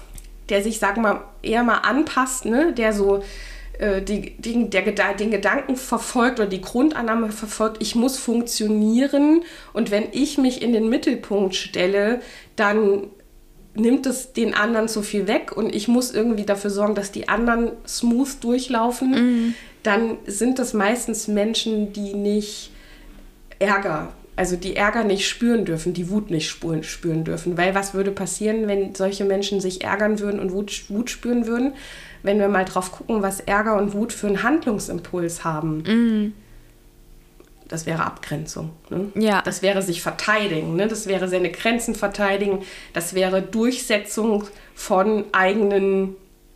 der sich, sagen wir mal, eher mal anpasst, ne? Der so den Gedanken verfolgt oder die Grundannahme verfolgt, ich muss funktionieren und wenn ich mich in den Mittelpunkt stelle, dann nimmt es den anderen zu viel weg und ich muss irgendwie dafür sorgen, dass die anderen smooth durchlaufen, dann sind das meistens Menschen, die nicht die Ärger nicht spüren dürfen, die Wut nicht spüren dürfen. Weil was würde passieren, wenn solche Menschen sich ärgern würden und Wut spüren würden? Wenn wir mal drauf gucken, was Ärger und Wut für einen Handlungsimpuls haben. Das wäre Abgrenzung. Ne? Ja. Das wäre sich verteidigen. Ne? Das wäre seine Grenzen verteidigen. Das wäre Durchsetzung von eigenen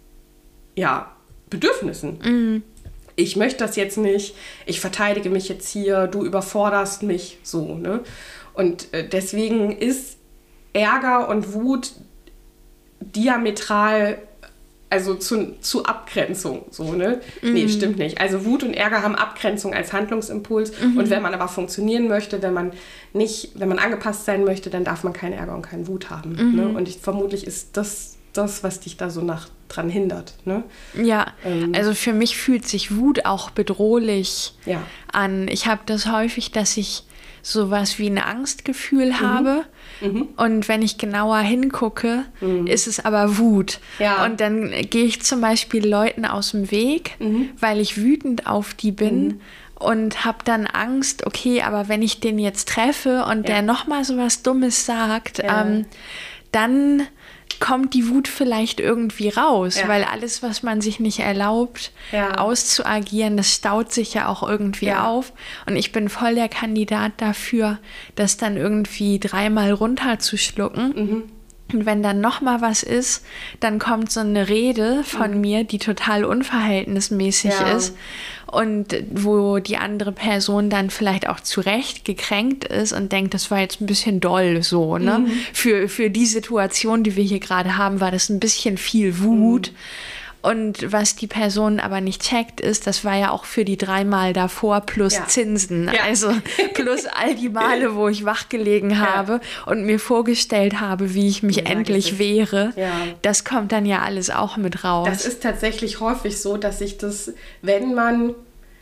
Bedürfnissen. Ich möchte das jetzt nicht. Ich verteidige mich jetzt hier. Du überforderst mich. So. Ne? Und deswegen ist Ärger und Wut diametral, also zu Abgrenzung, so, ne? Nee, stimmt nicht. Also Wut und Ärger haben Abgrenzung als Handlungsimpuls. Und wenn man aber funktionieren möchte, wenn man angepasst sein möchte, dann darf man keinen Ärger und keine Wut haben. Ne? Und vermutlich ist das, was dich da so dran hindert. Ne? Ja, also für mich fühlt sich Wut auch bedrohlich an. Ich habe das häufig, dass ich sowas wie ein Angstgefühl habe. Und wenn ich genauer hingucke, ist es aber Wut. Ja. Und dann gehe ich zum Beispiel Leuten aus dem Weg, weil ich wütend auf die bin und habe dann Angst, okay, aber wenn ich den jetzt treffe und der nochmal so was Dummes sagt, dann kommt die Wut vielleicht irgendwie raus, weil alles, was man sich nicht erlaubt, auszuagieren, das staut sich ja auch irgendwie auf. Und ich bin voll der Kandidat dafür, das dann irgendwie 3-mal runterzuschlucken. Und wenn dann noch mal was ist, dann kommt so eine Rede von mir, die total unverhältnismäßig ist und wo die andere Person dann vielleicht auch zu Recht gekränkt ist und denkt, das war jetzt ein bisschen doll so, ne? Für die Situation, die wir hier gerade haben, war das ein bisschen viel Wut. Und was die Person aber nicht checkt, ist, das war ja auch für die 3-mal davor plus Zinsen. Ja. Also plus all die Male, wo ich wachgelegen habe und mir vorgestellt habe, wie ich mich endlich wehre. Ja. Das kommt dann ja alles auch mit raus. Das ist tatsächlich häufig so, dass sich das, wenn man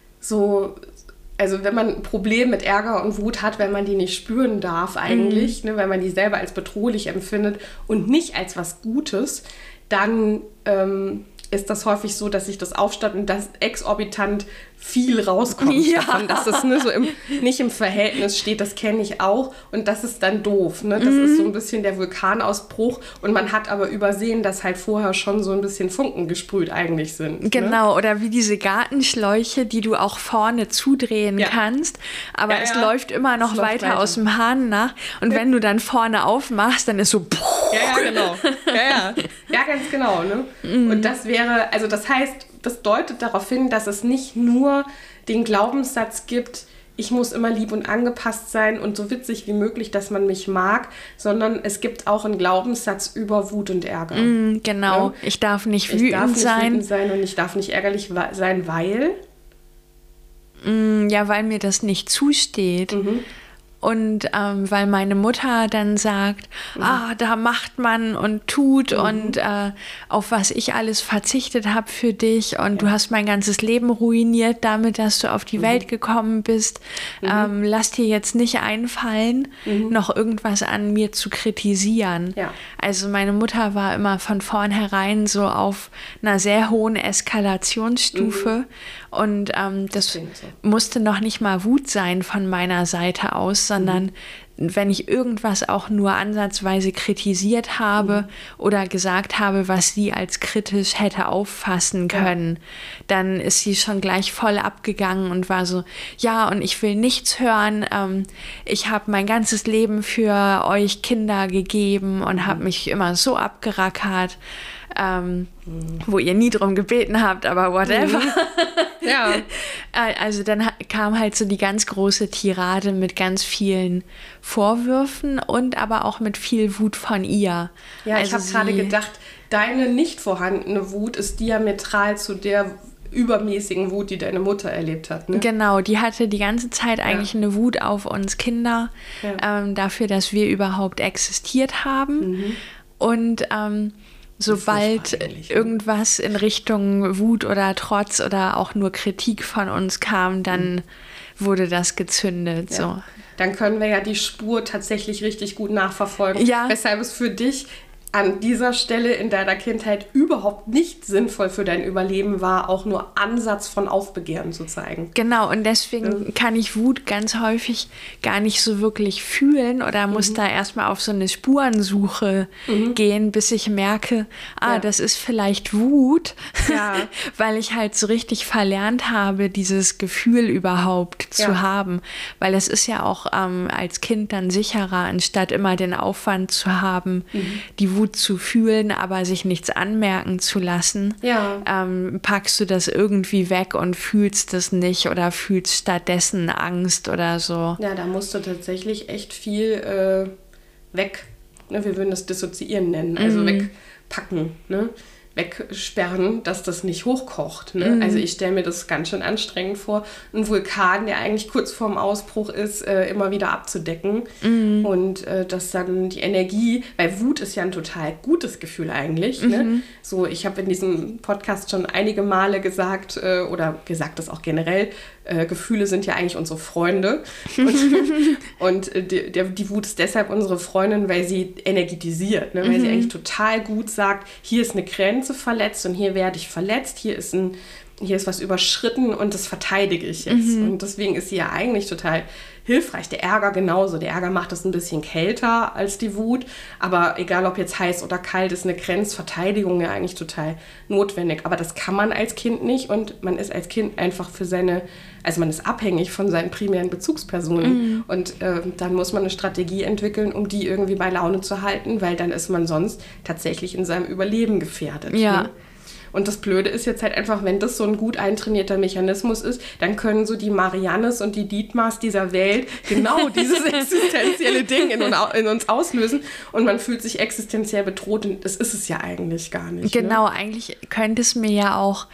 ein Problem mit Ärger und Wut hat, wenn man die nicht spüren darf eigentlich, ne, wenn man die selber als bedrohlich empfindet und nicht als was Gutes, dann ist das häufig so, dass sich das aufstaut und dass exorbitant viel rauskommt davon, dass das nicht im Verhältnis steht, das kenne ich auch und das ist dann doof. Ne? Das ist so ein bisschen der Vulkanausbruch und man hat aber übersehen, dass halt vorher schon so ein bisschen Funken gesprüht eigentlich sind. Genau, ne? Oder wie diese Gartenschläuche, die du auch vorne zudrehen kannst, aber es läuft immer noch weiter aus dem Hahn nach und wenn du dann vorne aufmachst, dann ist so genau. Ja, ganz genau. Ne? Und das wäre, also das heißt, das deutet darauf hin, dass es nicht nur den Glaubenssatz gibt, ich muss immer lieb und angepasst sein und so witzig wie möglich, dass man mich mag, sondern es gibt auch einen Glaubenssatz über Wut und Ärger. Genau, ja? Ich darf nicht wütend sein und ich darf nicht ärgerlich sein, weil? Weil mir das nicht zusteht. Und weil meine Mutter dann sagt, da macht man und tut und auf was ich alles verzichtet habe für dich und du hast mein ganzes Leben ruiniert damit, dass du auf die Welt gekommen bist. Lass dir jetzt nicht einfallen, noch irgendwas an mir zu kritisieren. Ja. Also meine Mutter war immer von vornherein so auf einer sehr hohen Eskalationsstufe und das musste noch nicht mal Wut sein von meiner Seite aus, sondern wenn ich irgendwas auch nur ansatzweise kritisiert habe oder gesagt habe, was sie als kritisch hätte auffassen können, dann ist sie schon gleich voll abgegangen und war so, ja, und ich will nichts hören, ich habe mein ganzes Leben für euch Kinder gegeben und habe mich immer so abgerackert, wo ihr nie drum gebeten habt, aber whatever. Ja. Also dann kam halt so die ganz große Tirade mit ganz vielen Vorwürfen und aber auch mit viel Wut von ihr. Ja, also ich habe gerade gedacht, deine nicht vorhandene Wut ist diametral zu der übermäßigen Wut, die deine Mutter erlebt hat. Ne? Genau, die hatte die ganze Zeit eigentlich eine Wut auf uns Kinder, dafür, dass wir überhaupt existiert haben. Und sobald irgendwas in Richtung Wut oder Trotz oder auch nur Kritik von uns kam, dann wurde das gezündet. Ja. So. Dann können wir ja die Spur tatsächlich richtig gut nachverfolgen. Ja. Weshalb es für dich an dieser Stelle in deiner Kindheit überhaupt nicht sinnvoll für dein Überleben war, auch nur Ansatz von Aufbegehren zu zeigen. Genau, und deswegen kann ich Wut ganz häufig gar nicht so wirklich fühlen oder muss da erstmal auf so eine Spurensuche gehen, bis ich merke, das ist vielleicht Wut, weil ich halt so richtig verlernt habe, dieses Gefühl überhaupt zu haben. Weil es ist ja auch als Kind dann sicherer, anstatt immer den Aufwand zu haben, die Wut zu fühlen, aber sich nichts anmerken zu lassen, packst du das irgendwie weg und fühlst es nicht oder fühlst stattdessen Angst oder so. Ja, da musst du tatsächlich echt viel weg, ne? Wir würden das dissoziieren nennen, also wegpacken, ne? Wegsperren, dass das nicht hochkocht. Ne? Also ich stelle mir das ganz schön anstrengend vor, einen Vulkan, der eigentlich kurz vorm Ausbruch ist, immer wieder abzudecken und dass dann die Energie, weil Wut ist ja ein total gutes Gefühl eigentlich. Ne? So, ich habe in diesem Podcast schon einige Male gesagt, oder gesagt das auch generell, Gefühle sind ja eigentlich unsere Freunde und die Wut ist deshalb unsere Freundin, weil sie energetisiert, ne? Weil sie eigentlich total gut sagt, hier ist eine Grenze verletzt und hier werde ich verletzt, hier ist was überschritten und das verteidige ich jetzt. Und deswegen ist sie ja eigentlich total hilfreich. Der Ärger genauso. Der Ärger macht es ein bisschen kälter als die Wut, aber egal ob jetzt heiß oder kalt, ist eine Grenzverteidigung ja eigentlich total notwendig. Aber das kann man als Kind nicht und man ist als Kind einfach man ist abhängig von seinen primären Bezugspersonen und dann muss man eine Strategie entwickeln, um die irgendwie bei Laune zu halten, weil dann ist man sonst tatsächlich in seinem Überleben gefährdet. Ja. Ne? Und das Blöde ist jetzt halt einfach, wenn das so ein gut eintrainierter Mechanismus ist, dann können so die Mariannes und die Dietmars dieser Welt genau dieses existenzielle Ding in uns auslösen und man fühlt sich existenziell bedroht und das ist es ja eigentlich gar nicht. Genau, ne? Eigentlich könnte es mir ja auch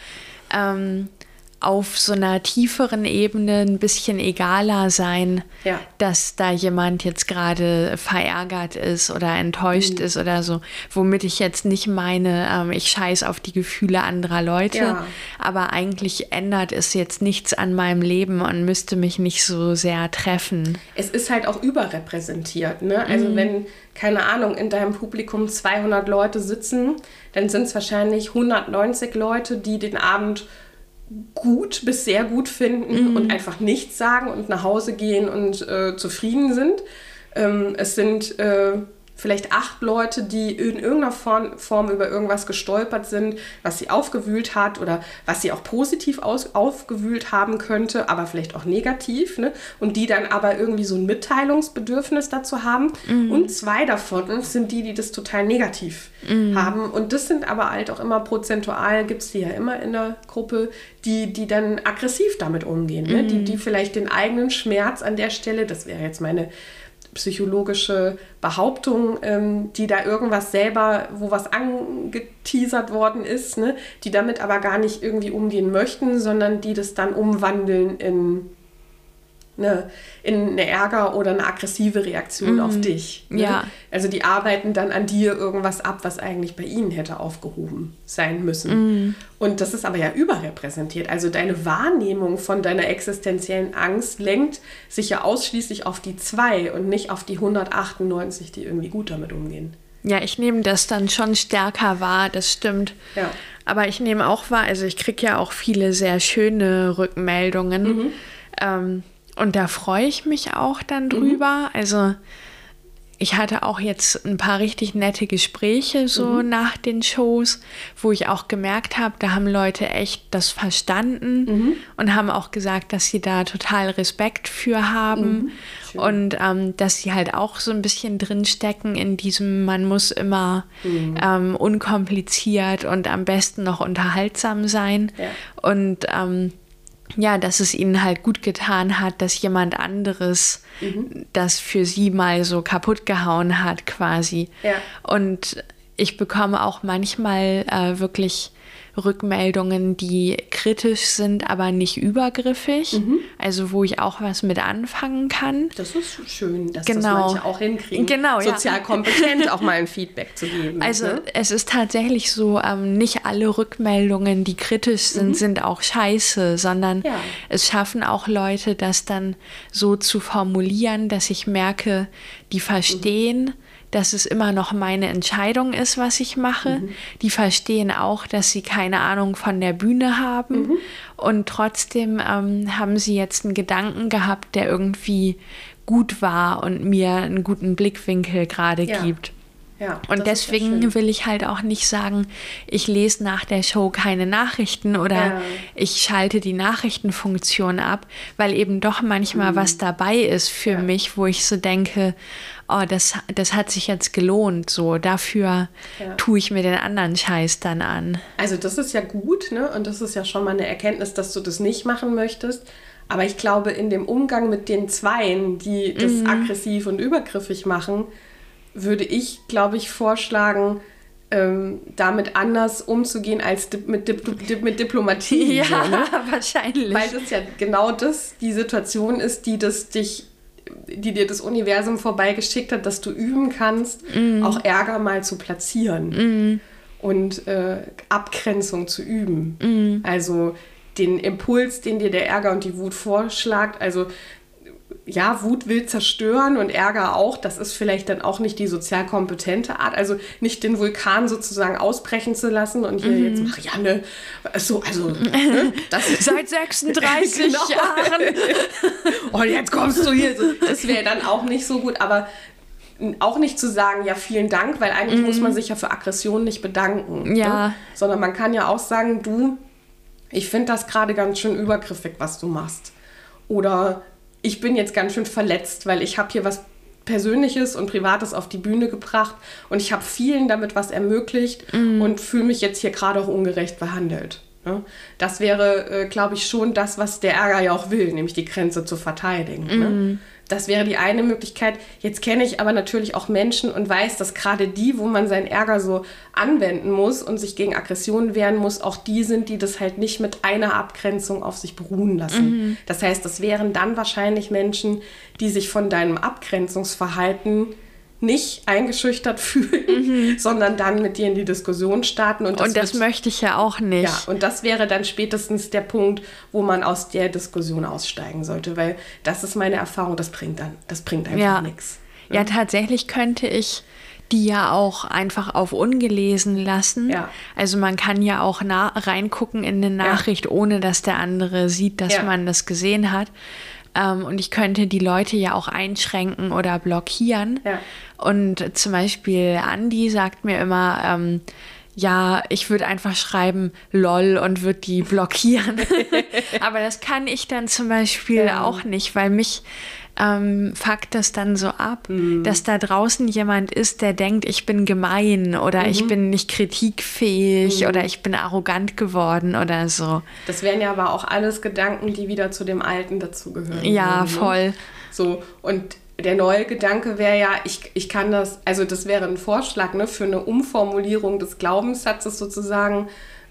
auf so einer tieferen Ebene ein bisschen egaler sein, dass da jemand jetzt gerade verärgert ist oder enttäuscht ist oder so, womit ich jetzt nicht meine, ich scheiß auf die Gefühle anderer Leute, aber eigentlich ändert es jetzt nichts an meinem Leben und müsste mich nicht so sehr treffen. Es ist halt auch überrepräsentiert, ne? Also wenn, keine Ahnung, in deinem Publikum 200 Leute sitzen, dann sind es wahrscheinlich 190 Leute, die den Abend gut bis sehr gut finden und einfach nichts sagen und nach Hause gehen und zufrieden sind. Es sind vielleicht 8 Leute, die in irgendeiner Form über irgendwas gestolpert sind, was sie aufgewühlt hat oder was sie auch positiv aufgewühlt haben könnte, aber vielleicht auch negativ, ne? Und die dann aber irgendwie so ein Mitteilungsbedürfnis dazu haben. Und 2 davon sind die das total negativ haben. Und das sind aber halt auch immer prozentual, gibt es die ja immer in der Gruppe, die dann aggressiv damit umgehen, ne? Die vielleicht den eigenen Schmerz an der Stelle, das wäre jetzt meine psychologische Behauptung, die da irgendwas selber, wo was angeteasert worden ist, ne, die damit aber gar nicht irgendwie umgehen möchten, sondern die das dann umwandeln in eine Ärger oder eine aggressive Reaktion auf dich. Ne? Ja. Also die arbeiten dann an dir irgendwas ab, was eigentlich bei ihnen hätte aufgehoben sein müssen. Und das ist aber ja überrepräsentiert. Also deine Wahrnehmung von deiner existenziellen Angst lenkt sich ja ausschließlich auf die 2 und nicht auf die 198, die irgendwie gut damit umgehen. Ja, ich nehme das dann schon stärker wahr, das stimmt. Ja. Aber ich nehme auch wahr, also ich kriege ja auch viele sehr schöne Rückmeldungen. Und da freue ich mich auch dann drüber. Also ich hatte auch jetzt ein paar richtig nette Gespräche so nach den Shows, wo ich auch gemerkt habe, da haben Leute echt das verstanden und haben auch gesagt, dass sie da total Respekt für haben und dass sie halt auch so ein bisschen drinstecken in diesem, man muss immer unkompliziert und am besten noch unterhaltsam sein. Ja. Und dass es ihnen halt gut getan hat, dass jemand anderes das für sie mal so kaputt gehauen hat quasi. Ja. Und ich bekomme auch manchmal wirklich Rückmeldungen, die kritisch sind, aber nicht übergriffig. Also wo ich auch was mit anfangen kann. Das ist schön, dass Genau. das manche auch hinkriegen, Genau, ja. sozial kompetent auch mal ein Feedback zu geben. Also ne? es ist tatsächlich so, nicht alle Rückmeldungen, die kritisch sind, sind auch scheiße, sondern Ja. es schaffen auch Leute, das dann so zu formulieren, dass ich merke, die verstehen, dass es immer noch meine Entscheidung ist, was ich mache. Die verstehen auch, dass sie keine Ahnung von der Bühne haben. Und trotzdem haben sie jetzt einen Gedanken gehabt, der irgendwie gut war und mir einen guten Blickwinkel gerade Ja. gibt. Ja, Und das ist ja schön. deswegen will ich halt auch nicht sagen, ich lese nach der Show keine Nachrichten oder Ja. ich schalte die Nachrichtenfunktion ab, weil eben doch manchmal was dabei ist für mich, wo ich so denke, oh, das hat sich jetzt gelohnt, so dafür tue ich mir den anderen Scheiß dann an. Also das ist ja gut, ne? Und das ist ja schon mal eine Erkenntnis, dass du das nicht machen möchtest. Aber ich glaube, in dem Umgang mit den Zweien, die das aggressiv und übergriffig machen, würde ich, glaube ich, vorschlagen, damit anders umzugehen als mit Diplomatie. Ja, so, ne? wahrscheinlich. Weil das ja genau die Situation ist, die dir das Universum vorbeigeschickt hat, dass du üben kannst, auch Ärger mal zu platzieren und Abgrenzung zu üben. Also den Impuls, den dir der Ärger und die Wut vorschlägt, also ja, Wut will zerstören und Ärger auch. Das ist vielleicht dann auch nicht die sozial kompetente Art. Also nicht den Vulkan sozusagen ausbrechen zu lassen und hier jetzt Marianne, so, also ne, das Seit 36 Genau. Jahren. Und jetzt kommst du hier. So. Das wäre dann auch nicht so gut, aber auch nicht zu sagen, ja, vielen Dank, weil eigentlich muss man sich ja für Aggression nicht bedanken. Ja. Ne? Sondern man kann ja auch sagen, du, ich finde das gerade ganz schön übergriffig, was du machst. Oder ich bin jetzt ganz schön verletzt, weil ich habe hier was Persönliches und Privates auf die Bühne gebracht und ich habe vielen damit was ermöglicht und fühle mich jetzt hier gerade auch ungerecht behandelt. Ne? Das wäre, glaube ich, schon das, was der Ärger ja auch will, nämlich die Grenze zu verteidigen. Ne? Das wäre die eine Möglichkeit. Jetzt kenne ich aber natürlich auch Menschen und weiß, dass gerade die, wo man seinen Ärger so anwenden muss und sich gegen Aggressionen wehren muss, auch die sind, die das halt nicht mit einer Abgrenzung auf sich beruhen lassen. Das heißt, das wären dann wahrscheinlich Menschen, die sich von deinem Abgrenzungsverhalten nicht eingeschüchtert fühlen, sondern dann mit dir in die Diskussion starten. Und das möchte ich ja auch nicht. Ja, und das wäre dann spätestens der Punkt, wo man aus der Diskussion aussteigen sollte, weil das ist meine Erfahrung, das bringt einfach nichts. Ja, tatsächlich könnte ich die ja auch einfach auf ungelesen lassen. Ja. Also man kann ja auch reingucken in eine Nachricht, ohne dass der andere sieht, dass man das gesehen hat. Und ich könnte die Leute ja auch einschränken oder blockieren. Ja. Und zum Beispiel Andi sagt mir immer, ja, ich würde einfach schreiben LOL und würde die blockieren. Aber das kann ich dann zum Beispiel auch nicht, weil mich fuckt das dann so ab, dass da draußen jemand ist, der denkt, ich bin gemein oder ich bin nicht kritikfähig oder ich bin arrogant geworden oder so. Das wären ja aber auch alles Gedanken, die wieder zu dem Alten dazugehören. Ja, voll. So, und der neue Gedanke wäre ja, ich kann das, also das wäre ein Vorschlag, ne, für eine Umformulierung des Glaubenssatzes sozusagen,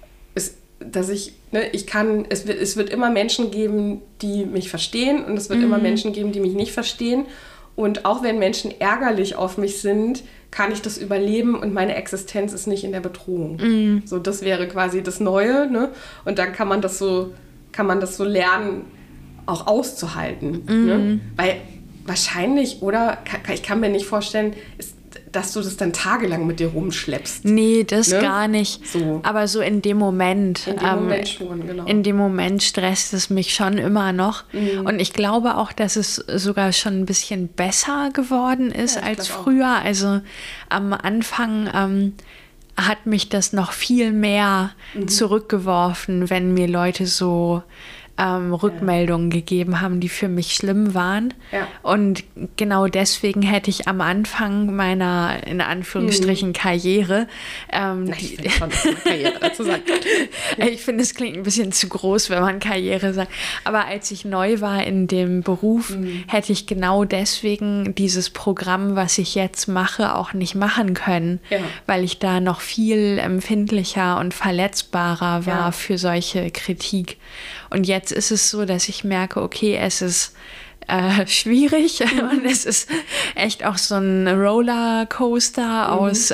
dass ich kann, es wird immer Menschen geben, die mich verstehen und es wird immer Menschen geben, die mich nicht verstehen. Und auch wenn Menschen ärgerlich auf mich sind, kann ich das überleben und meine Existenz ist nicht in der Bedrohung. So, das wäre quasi das Neue, ne? Und dann kann man das so lernen, auch auszuhalten. Ne? Weil wahrscheinlich, oder? Ich kann mir nicht vorstellen, dass du das dann tagelang mit dir rumschleppst. Nee, das gar nicht. So. Aber so in dem Moment. In dem Moment schon, genau. In dem Moment stresst es mich schon immer noch. Und ich glaube auch, dass es sogar schon ein bisschen besser geworden ist als früher. Auch. Also am Anfang hat mich das noch viel mehr zurückgeworfen, wenn mir Leute so Rückmeldungen gegeben haben, die für mich schlimm waren. Ja. Und genau deswegen hätte ich am Anfang meiner, in Anführungsstrichen, Karriere, Ich finde schon, dass man Karriere dazu sagt. ich finde, es klingt ein bisschen zu groß, wenn man Karriere sagt. Aber als ich neu war in dem Beruf, hätte ich genau deswegen dieses Programm, was ich jetzt mache, auch nicht machen können, weil ich da noch viel empfindlicher und verletzbarer war für solche Kritik. Und jetzt ist es so, dass ich merke, okay, es ist schwierig und es ist echt auch so ein Rollercoaster aus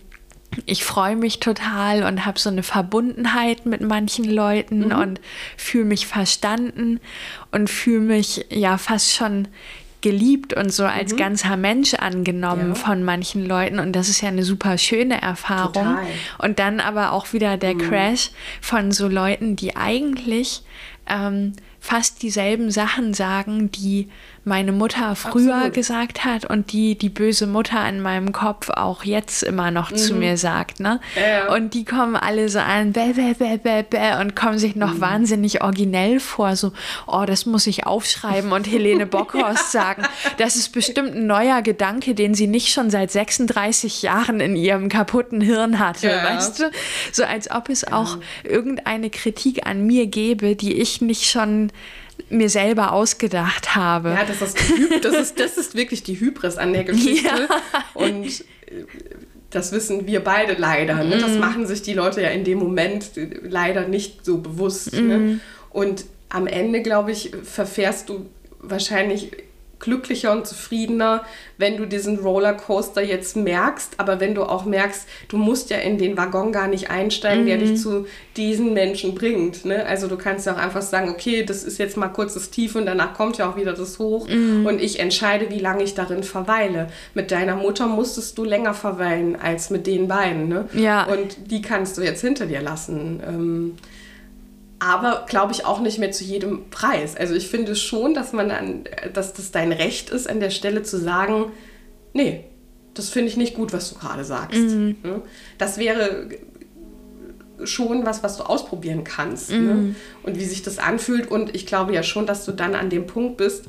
ich freue mich total und habe so eine Verbundenheit mit manchen Leuten und fühle mich verstanden und fühle mich ja fast schon geliebt und so als ganzer Mensch angenommen von manchen Leuten. Und das ist ja eine super schöne Erfahrung. Total. Und dann aber auch wieder der Crash von so Leuten, die eigentlich fast dieselben Sachen sagen, die meine Mutter früher gesagt hat und die böse Mutter in meinem Kopf auch jetzt immer noch zu mir sagt. Ne? Ja. Und die kommen alle so an bäh, bäh, bäh, bäh, bäh, und kommen sich noch wahnsinnig originell vor. So, oh, das muss ich aufschreiben und Helene Bockhorst sagen. Das ist bestimmt ein neuer Gedanke, den sie nicht schon seit 36 Jahren in ihrem kaputten Hirn hatte. Weißt du? So als ob es auch irgendeine Kritik an mir gäbe, die ich nicht schon mir selber ausgedacht habe. Ja, das ist wirklich die Hybris an der Geschichte. Ja. Und das wissen wir beide leider. Ne? Das machen sich die Leute ja in dem Moment leider nicht so bewusst. Ne? Und am Ende, glaube ich, verfährst du wahrscheinlich glücklicher und zufriedener, wenn du diesen Rollercoaster jetzt merkst, aber wenn du auch merkst, du musst ja in den Waggon gar nicht einsteigen, der dich zu diesen Menschen bringt. Ne? Also du kannst ja auch einfach sagen, okay, das ist jetzt mal kurz das Tief und danach kommt ja auch wieder das Hoch und ich entscheide, wie lange ich darin verweile. Mit deiner Mutter musstest du länger verweilen als mit den beiden. Ne? Ja. Und die kannst du jetzt hinter dir lassen. Aber, glaube ich, auch nicht mehr zu jedem Preis. Also ich finde schon, dass das dein Recht ist, an der Stelle zu sagen, nee, das finde ich nicht gut, was du gerade sagst. Das wäre schon was du ausprobieren kannst. Ne? Und wie sich das anfühlt. Und ich glaube ja schon, dass du dann an dem Punkt bist,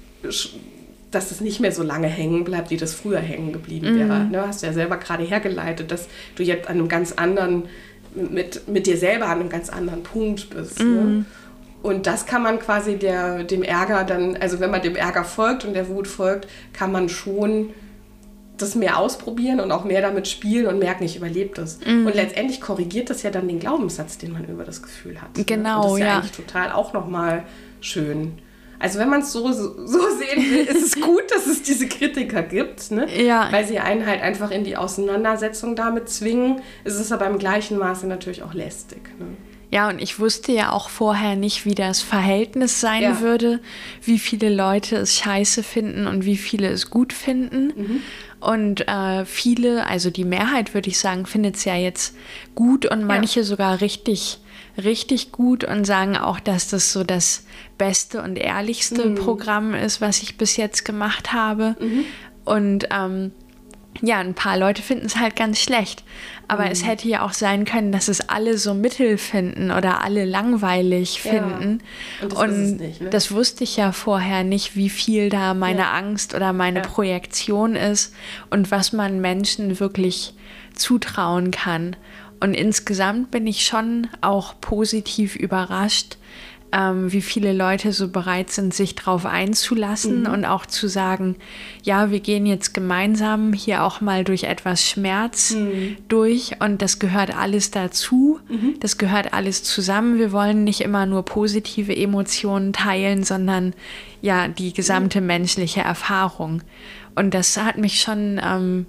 dass es nicht mehr so lange hängen bleibt, wie das früher hängen geblieben wäre. Ne? Hast du ja selber gerade hergeleitet, dass du jetzt an einem ganz anderen mit dir selber an einem ganz anderen Punkt bist. Ne? Und das kann man quasi dem Ärger dann, also wenn man dem Ärger folgt und der Wut folgt, kann man schon das mehr ausprobieren und auch mehr damit spielen und merken, ich überlebe das. Und letztendlich korrigiert das ja dann den Glaubenssatz, den man über das Gefühl hat. Genau, und das ist ja eigentlich total auch nochmal schön. Also wenn man es so sehen will, ist es gut, dass es diese Kritiker gibt, ne? Ja. Weil sie einen halt einfach in die Auseinandersetzung damit zwingen. Es ist aber im gleichen Maße natürlich auch lästig. Ne? Ja, und ich wusste ja auch vorher nicht, wie das Verhältnis sein würde, wie viele Leute es scheiße finden und wie viele es gut finden. Und viele, also die Mehrheit würde ich sagen, findet es ja jetzt gut und manche sogar richtig gut und sagen auch, dass das so das beste und ehrlichste Programm ist, was ich bis jetzt gemacht habe. Und ein paar Leute finden es halt ganz schlecht. Aber es hätte ja auch sein können, dass es alle so mittel finden oder alle langweilig finden. Und das ist es nicht, ne? Das wusste ich ja vorher nicht, wie viel da meine Angst oder meine Projektion ist und was man Menschen wirklich zutrauen kann. Und insgesamt bin ich schon auch positiv überrascht, wie viele Leute so bereit sind, sich drauf einzulassen und auch zu sagen, ja, wir gehen jetzt gemeinsam hier auch mal durch etwas Schmerz durch und das gehört alles dazu, das gehört alles zusammen. Wir wollen nicht immer nur positive Emotionen teilen, sondern ja, die gesamte menschliche Erfahrung. Und das hat mich schon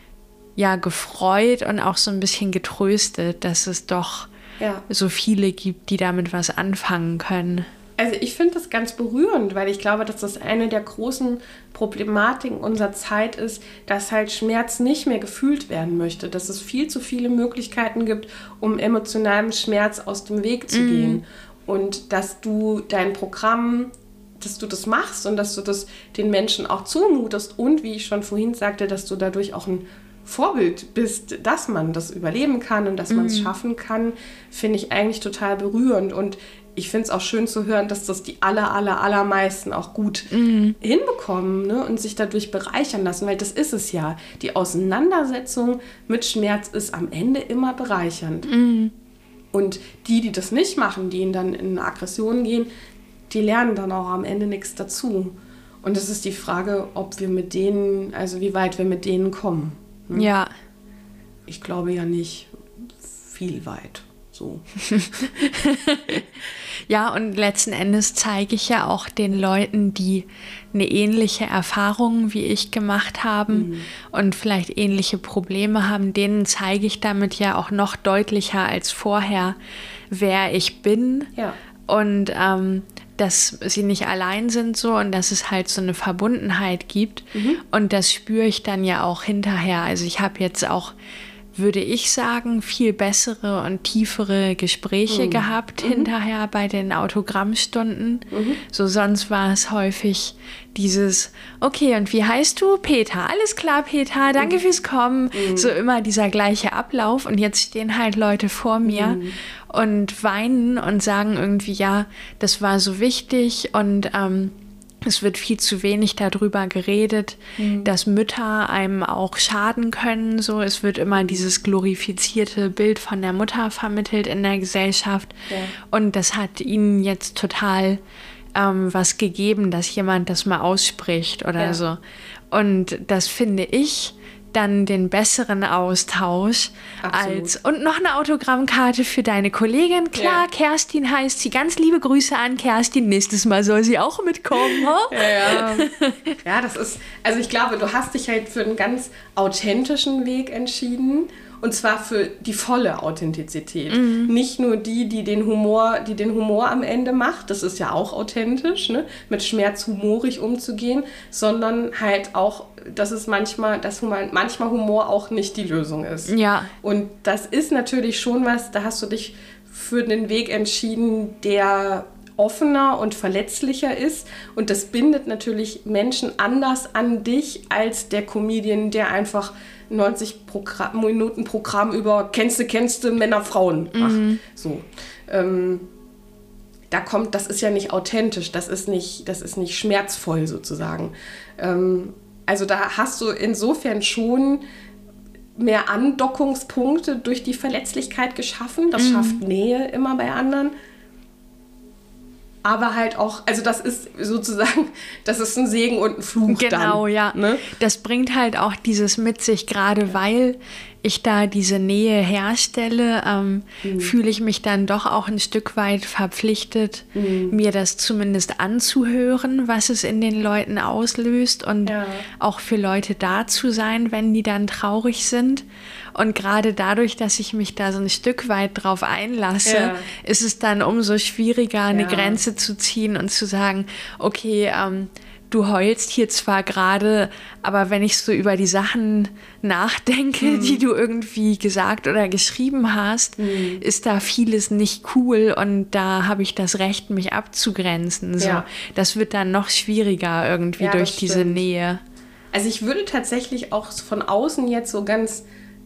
gefreut und auch so ein bisschen getröstet, dass es doch so viele gibt, die damit was anfangen können. Also ich finde das ganz berührend, weil ich glaube, dass das eine der großen Problematiken unserer Zeit ist, dass halt Schmerz nicht mehr gefühlt werden möchte, dass es viel zu viele Möglichkeiten gibt, um emotionalem Schmerz aus dem Weg zu gehen. Und dass du dein Programm, dass du das machst und dass du das den Menschen auch zumutest und, wie ich schon vorhin sagte, dass du dadurch auch ein Vorbild bist, dass man das überleben kann und dass man es schaffen kann, finde ich eigentlich total berührend. Und ich finde es auch schön zu hören, dass das die allermeisten auch gut hinbekommen, ne? Und sich dadurch bereichern lassen, weil das ist es ja. Die Auseinandersetzung mit Schmerz ist am Ende immer bereichernd. Und die das nicht machen, die dann in eine Aggression gehen, die lernen dann auch am Ende nichts dazu. Und es ist die Frage, ob wir mit denen, also wie weit wir mit denen kommen. Ne? Ja. Ich glaube ja nicht viel weit. So. Ja, und letzten Endes zeige ich ja auch den Leuten, die eine ähnliche Erfahrung wie ich gemacht haben und vielleicht ähnliche Probleme haben, denen zeige ich damit ja auch noch deutlicher als vorher, wer ich bin. Ja. Und dass sie nicht allein sind so und dass es halt so eine Verbundenheit gibt. Und das spüre ich dann ja auch hinterher. Also ich habe jetzt auch, würde ich sagen, viel bessere und tiefere Gespräche gehabt hinterher bei den Autogrammstunden. So sonst war es häufig dieses, okay, und wie heißt du? Peter. Alles klar, Peter, danke fürs Kommen. So immer dieser gleiche Ablauf. Und jetzt stehen halt Leute vor mir und weinen und sagen irgendwie, ja, das war so wichtig und es wird viel zu wenig darüber geredet, dass Mütter einem auch schaden können. So, es wird immer dieses glorifizierte Bild von der Mutter vermittelt in der Gesellschaft. Ja. Und das hat ihnen jetzt total was gegeben, dass jemand das mal ausspricht oder so. Und das finde ich dann den besseren Austausch als und noch eine Autogrammkarte für deine Kollegin. Klar, Kerstin heißt sie. Ganz liebe Grüße an Kerstin. Nächstes Mal soll sie auch mitkommen. Ja, das ist, also ich glaube, du hast dich halt für einen ganz authentischen Weg entschieden. Und zwar für die volle Authentizität. Nicht nur die den Humor am Ende macht, das ist ja auch authentisch, ne? Mit Schmerz humorig umzugehen, sondern halt auch, dass manchmal Humor auch nicht die Lösung ist. Ja. Und das ist natürlich schon was, da hast du dich für den Weg entschieden, der offener und verletzlicher ist. Und das bindet natürlich Menschen anders an dich als der Comedian, der einfach 90 Minuten Programm über kennst du Männer, Frauen macht. So. Das ist ja nicht authentisch, das ist nicht schmerzvoll sozusagen. Also da hast du insofern schon mehr Andockungspunkte durch die Verletzlichkeit geschaffen. Das schafft Nähe immer bei anderen. Aber halt auch, also das ist sozusagen, das ist ein Segen und ein Fluch. Genau, dann, ja. Ne? Das bringt halt auch dieses mit sich, gerade weil ich da diese Nähe herstelle, fühle ich mich dann doch auch ein Stück weit verpflichtet, mir das zumindest anzuhören, was es in den Leuten auslöst und auch für Leute da zu sein, wenn die dann traurig sind. Und gerade dadurch, dass ich mich da so ein Stück weit drauf einlasse, ist es dann umso schwieriger, eine Grenze zu ziehen und zu sagen, okay, du heulst hier zwar gerade, aber wenn ich so über die Sachen nachdenke, die du irgendwie gesagt oder geschrieben hast, ist da vieles nicht cool und da habe ich das Recht, mich abzugrenzen. So. Das wird dann noch schwieriger irgendwie durch diese Nähe. Also ich würde tatsächlich auch von außen jetzt so ganz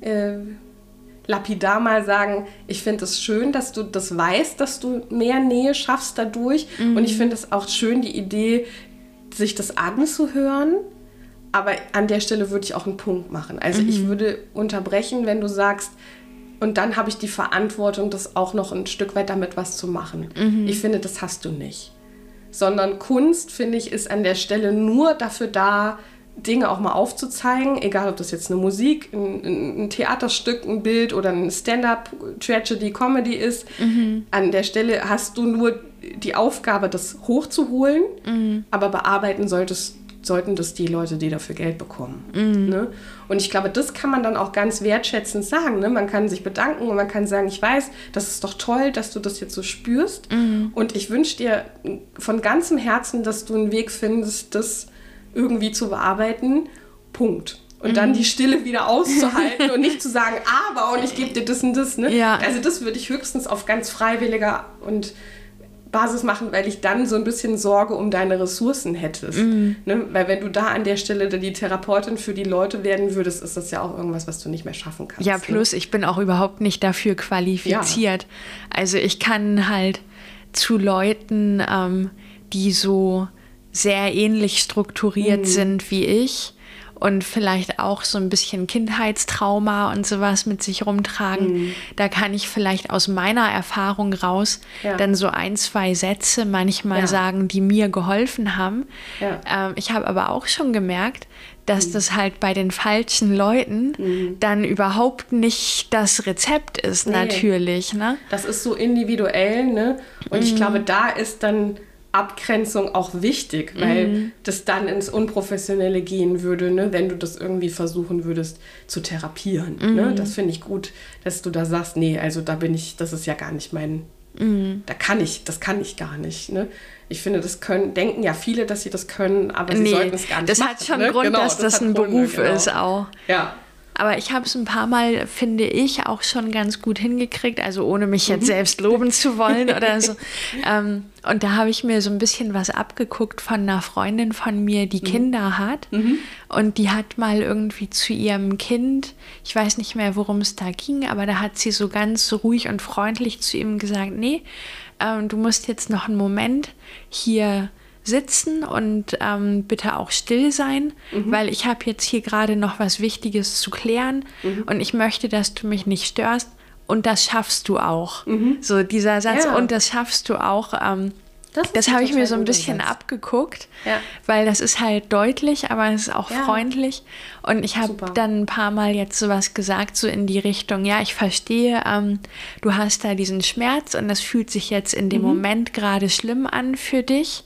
lapidar mal sagen, ich finde es schön, dass du das weißt, dass du mehr Nähe schaffst dadurch. Und ich finde es auch schön, die Idee, sich das anzuhören. Aber an der Stelle würde ich auch einen Punkt machen. Also ich würde unterbrechen, wenn du sagst, und dann habe ich die Verantwortung, das auch noch ein Stück weit damit was zu machen. Ich finde, das hast du nicht. Sondern Kunst, finde ich, ist an der Stelle nur dafür da, Dinge auch mal aufzuzeigen, egal ob das jetzt eine Musik, ein Theaterstück, ein Bild oder ein Stand-up-Tragedy-Comedy ist. An der Stelle hast du nur die Aufgabe, das hochzuholen, aber bearbeiten sollten das die Leute, die dafür Geld bekommen. Ne? Und ich glaube, das kann man dann auch ganz wertschätzend sagen. Ne? Man kann sich bedanken und man kann sagen, ich weiß, das ist doch toll, dass du das jetzt so spürst. Und ich wünsche dir von ganzem Herzen, dass du einen Weg findest, das irgendwie zu bearbeiten, Punkt. Und dann die Stille wieder auszuhalten und nicht zu sagen, aber und ich gebe dir das und das. Ne? Also das würde ich höchstens auf ganz freiwilliger und Basis machen, weil ich dann so ein bisschen Sorge um deine Ressourcen hättest. Ne? Weil wenn du da an der Stelle die Therapeutin für die Leute werden würdest, ist das ja auch irgendwas, was du nicht mehr schaffen kannst. Ja, plus ich bin auch überhaupt nicht dafür qualifiziert. Also ich kann halt zu Leuten, die so sehr ähnlich strukturiert sind wie ich und vielleicht auch so ein bisschen Kindheitstrauma und sowas mit sich rumtragen. Da kann ich vielleicht aus meiner Erfahrung raus dann so 1, 2 Sätze manchmal sagen, die mir geholfen haben. Ja. Ich habe aber auch schon gemerkt, dass das halt bei den falschen Leuten dann überhaupt nicht das Rezept ist, natürlich. Ne? Das ist so individuell, ne? Und ich glaube, da ist dann Abgrenzung auch wichtig, weil das dann ins Unprofessionelle gehen würde, ne? Wenn du das irgendwie versuchen würdest zu therapieren. Ne? Das finde ich gut, dass du da sagst, nee, also da bin ich, das ist ja gar nicht mein, das kann ich gar nicht. Ne? Ich finde, denken ja viele, dass sie das können, aber sie sollten es gar nicht machen. Das hat schon Grund, dass das ein Beruf ist auch. Ja. Aber ich habe es ein paar Mal, finde ich, auch schon ganz gut hingekriegt, also ohne mich jetzt selbst loben zu wollen oder so. Und da habe ich mir so ein bisschen was abgeguckt von einer Freundin von mir, die Kinder hat. Und die hat mal irgendwie zu ihrem Kind, ich weiß nicht mehr, worum es da ging, aber da hat sie so ganz ruhig und freundlich zu ihm gesagt, nee, du musst jetzt noch einen Moment hier sitzen und bitte auch still sein, weil ich habe jetzt hier gerade noch was Wichtiges zu klären und ich möchte, dass du mich nicht störst und das schaffst du auch. So dieser Satz, und das schaffst du auch, das habe ich mir so ein bisschen abgeguckt, weil das ist halt deutlich, aber es ist auch freundlich und ich habe dann ein paar Mal jetzt sowas gesagt, so in die Richtung, ja, ich verstehe, du hast da diesen Schmerz und das fühlt sich jetzt in dem Moment gerade schlimm an für dich.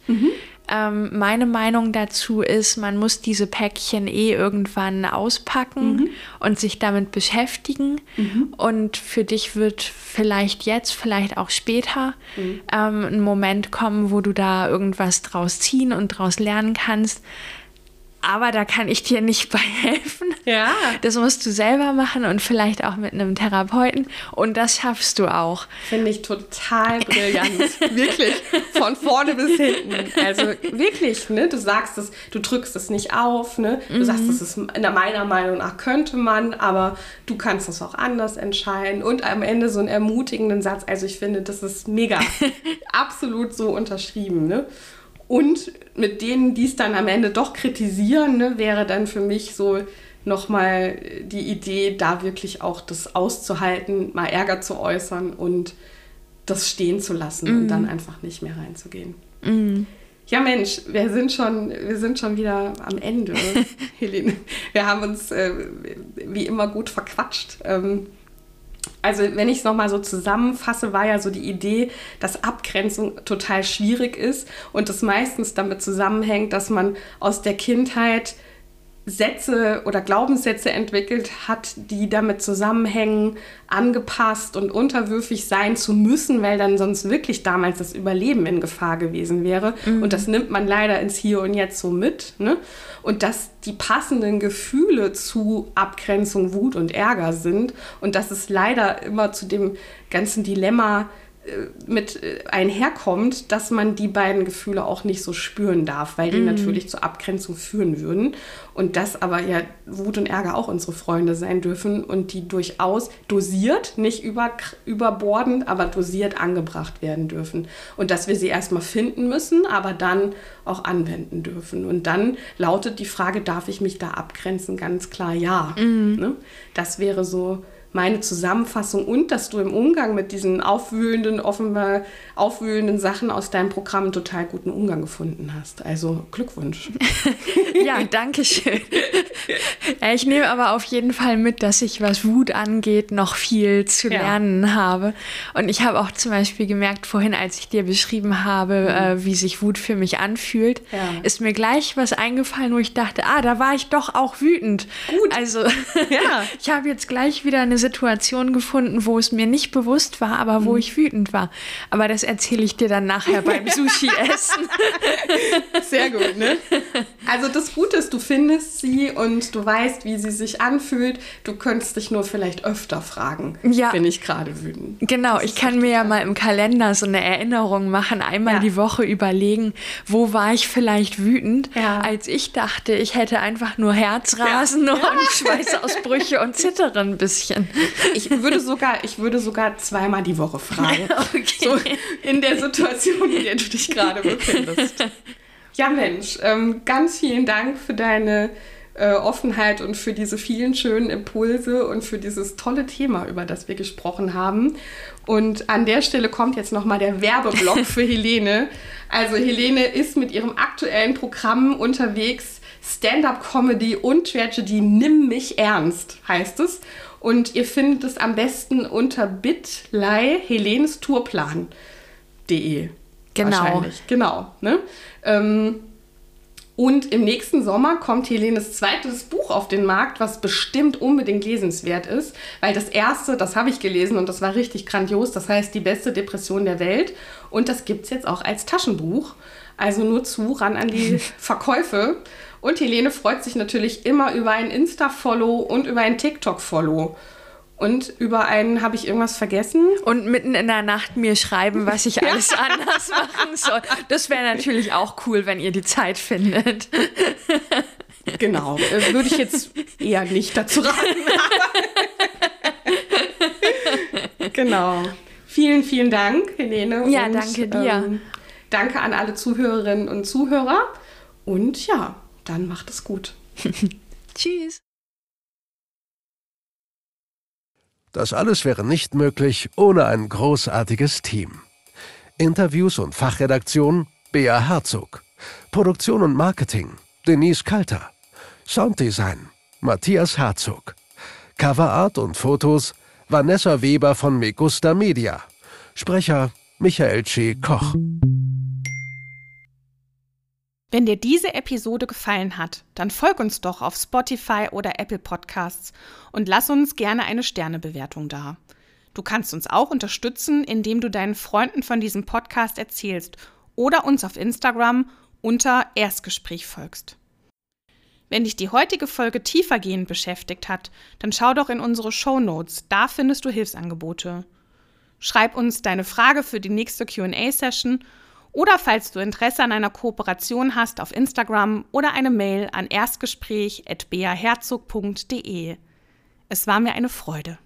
Meine Meinung dazu ist, man muss diese Päckchen irgendwann auspacken und sich damit beschäftigen. Und für dich wird vielleicht jetzt, vielleicht auch später ein Moment kommen, wo du da irgendwas draus ziehen und draus lernen kannst. Aber da kann ich dir nicht bei helfen. Ja. Das musst du selber machen und vielleicht auch mit einem Therapeuten. Und das schaffst du auch. Finde ich total brillant. Wirklich. Von vorne bis hinten. Also wirklich, ne? Du sagst es, du drückst es nicht auf, ne? Du sagst, das ist meiner Meinung nach könnte man, aber du kannst es auch anders entscheiden. Und am Ende so einen ermutigenden Satz. Also ich finde, das ist mega. Absolut so unterschrieben, ne? Und mit denen, die es dann am Ende doch kritisieren, ne, wäre dann für mich so nochmal die Idee, da wirklich auch das auszuhalten, mal Ärger zu äußern und das stehen zu lassen und dann einfach nicht mehr reinzugehen. Ja Mensch, wir sind schon wieder am Ende, Helene. Wir haben uns wie immer gut verquatscht. Also wenn ich es nochmal so zusammenfasse, war ja so die Idee, dass Abgrenzung total schwierig ist und das meistens damit zusammenhängt, dass man aus der Kindheit Sätze oder Glaubenssätze entwickelt hat, die damit zusammenhängen, angepasst und unterwürfig sein zu müssen, weil dann sonst wirklich damals das Überleben in Gefahr gewesen wäre. Und das nimmt man leider ins Hier und Jetzt so mit. Ne? Und dass die passenden Gefühle zu Abgrenzung, Wut und Ärger sind und dass es leider immer zu dem ganzen Dilemma mit einherkommt, dass man die beiden Gefühle auch nicht so spüren darf, weil die natürlich zur Abgrenzung führen würden und dass aber ja Wut und Ärger auch unsere Freunde sein dürfen und die durchaus dosiert, nicht überbordend, aber dosiert angebracht werden dürfen und dass wir sie erstmal finden müssen, aber dann auch anwenden dürfen und dann lautet die Frage, darf ich mich da abgrenzen? Ganz klar ja. Ne? Das wäre so meine Zusammenfassung und dass du im Umgang mit diesen offenbar aufwühlenden Sachen aus deinem Programm einen total guten Umgang gefunden hast. Also Glückwunsch. Ja, danke schön. Ich nehme aber auf jeden Fall mit, dass ich, was Wut angeht, noch viel zu lernen habe. Und ich habe auch zum Beispiel gemerkt, vorhin, als ich dir beschrieben habe, wie sich Wut für mich anfühlt, ist mir gleich was eingefallen, wo ich dachte, da war ich doch auch wütend. Gut. Also ich habe jetzt gleich wieder eine Situation gefunden, wo es mir nicht bewusst war, aber wo ich wütend war. Aber das erzähle ich dir dann nachher beim Sushi-Essen. Sehr gut, ne? Also das Gute ist, du findest sie und du weißt, wie sie sich anfühlt. Du könntest dich nur vielleicht öfter fragen, bin ich gerade wütend. Genau, ich kann mir ja mal im Kalender so eine Erinnerung machen, einmal die Woche überlegen, wo war ich vielleicht wütend, als ich dachte, ich hätte einfach nur Herzrasen und Schweißausbrüche und zittere ein bisschen. Ich würde sogar zweimal die Woche fragen. Okay. So in der Situation, in der du dich gerade befindest. Ja, Mensch, ganz vielen Dank für deine Offenheit und für diese vielen schönen Impulse und für dieses tolle Thema, über das wir gesprochen haben. Und an der Stelle kommt jetzt nochmal der Werbeblock für Helene. Also Helene ist mit ihrem aktuellen Programm unterwegs, Stand-up-Comedy und Tragedy Nimm mich ernst, heißt es. Und ihr findet es am besten unter bit.ly helenestourplan.de. Genau. Ne? Und im nächsten Sommer kommt Helenes zweites Buch auf den Markt, was bestimmt unbedingt lesenswert ist, weil das erste, das habe ich gelesen und das war richtig grandios, das heißt Die beste Depression der Welt und das gibt es jetzt auch als Taschenbuch, also nur ran an die Verkäufe. Und Helene freut sich natürlich immer über ein Insta-Follow und über ein TikTok-Follow. Und über einen, habe ich irgendwas vergessen? Und mitten in der Nacht mir schreiben, was ich alles anders machen soll. Das wäre natürlich auch cool, wenn ihr die Zeit findet. Genau, würde ich jetzt eher nicht dazu raten. Genau. Vielen, vielen Dank, Helene. Ja, danke dir. Danke an alle Zuhörerinnen und Zuhörer. Und ja, dann macht es gut. Tschüss. Das alles wäre nicht möglich ohne ein großartiges Team. Interviews und Fachredaktion Bea Herzog. Produktion und Marketing Denise Kalter. Sounddesign Matthias Herzog. Coverart und Fotos Vanessa Weber von Megusta Media. Sprecher Michael C. Koch. Wenn dir diese Episode gefallen hat, dann folg uns doch auf Spotify oder Apple Podcasts und lass uns gerne eine Sternebewertung da. Du kannst uns auch unterstützen, indem du deinen Freunden von diesem Podcast erzählst oder uns auf Instagram unter Erstgespräch folgst. Wenn dich die heutige Folge tiefergehend beschäftigt hat, dann schau doch in unsere Shownotes, da findest du Hilfsangebote. Schreib uns deine Frage für die nächste Q&A-Session oder falls du Interesse an einer Kooperation hast, auf Instagram oder eine Mail an erstgespräch@beaherzog.de. Es war mir eine Freude.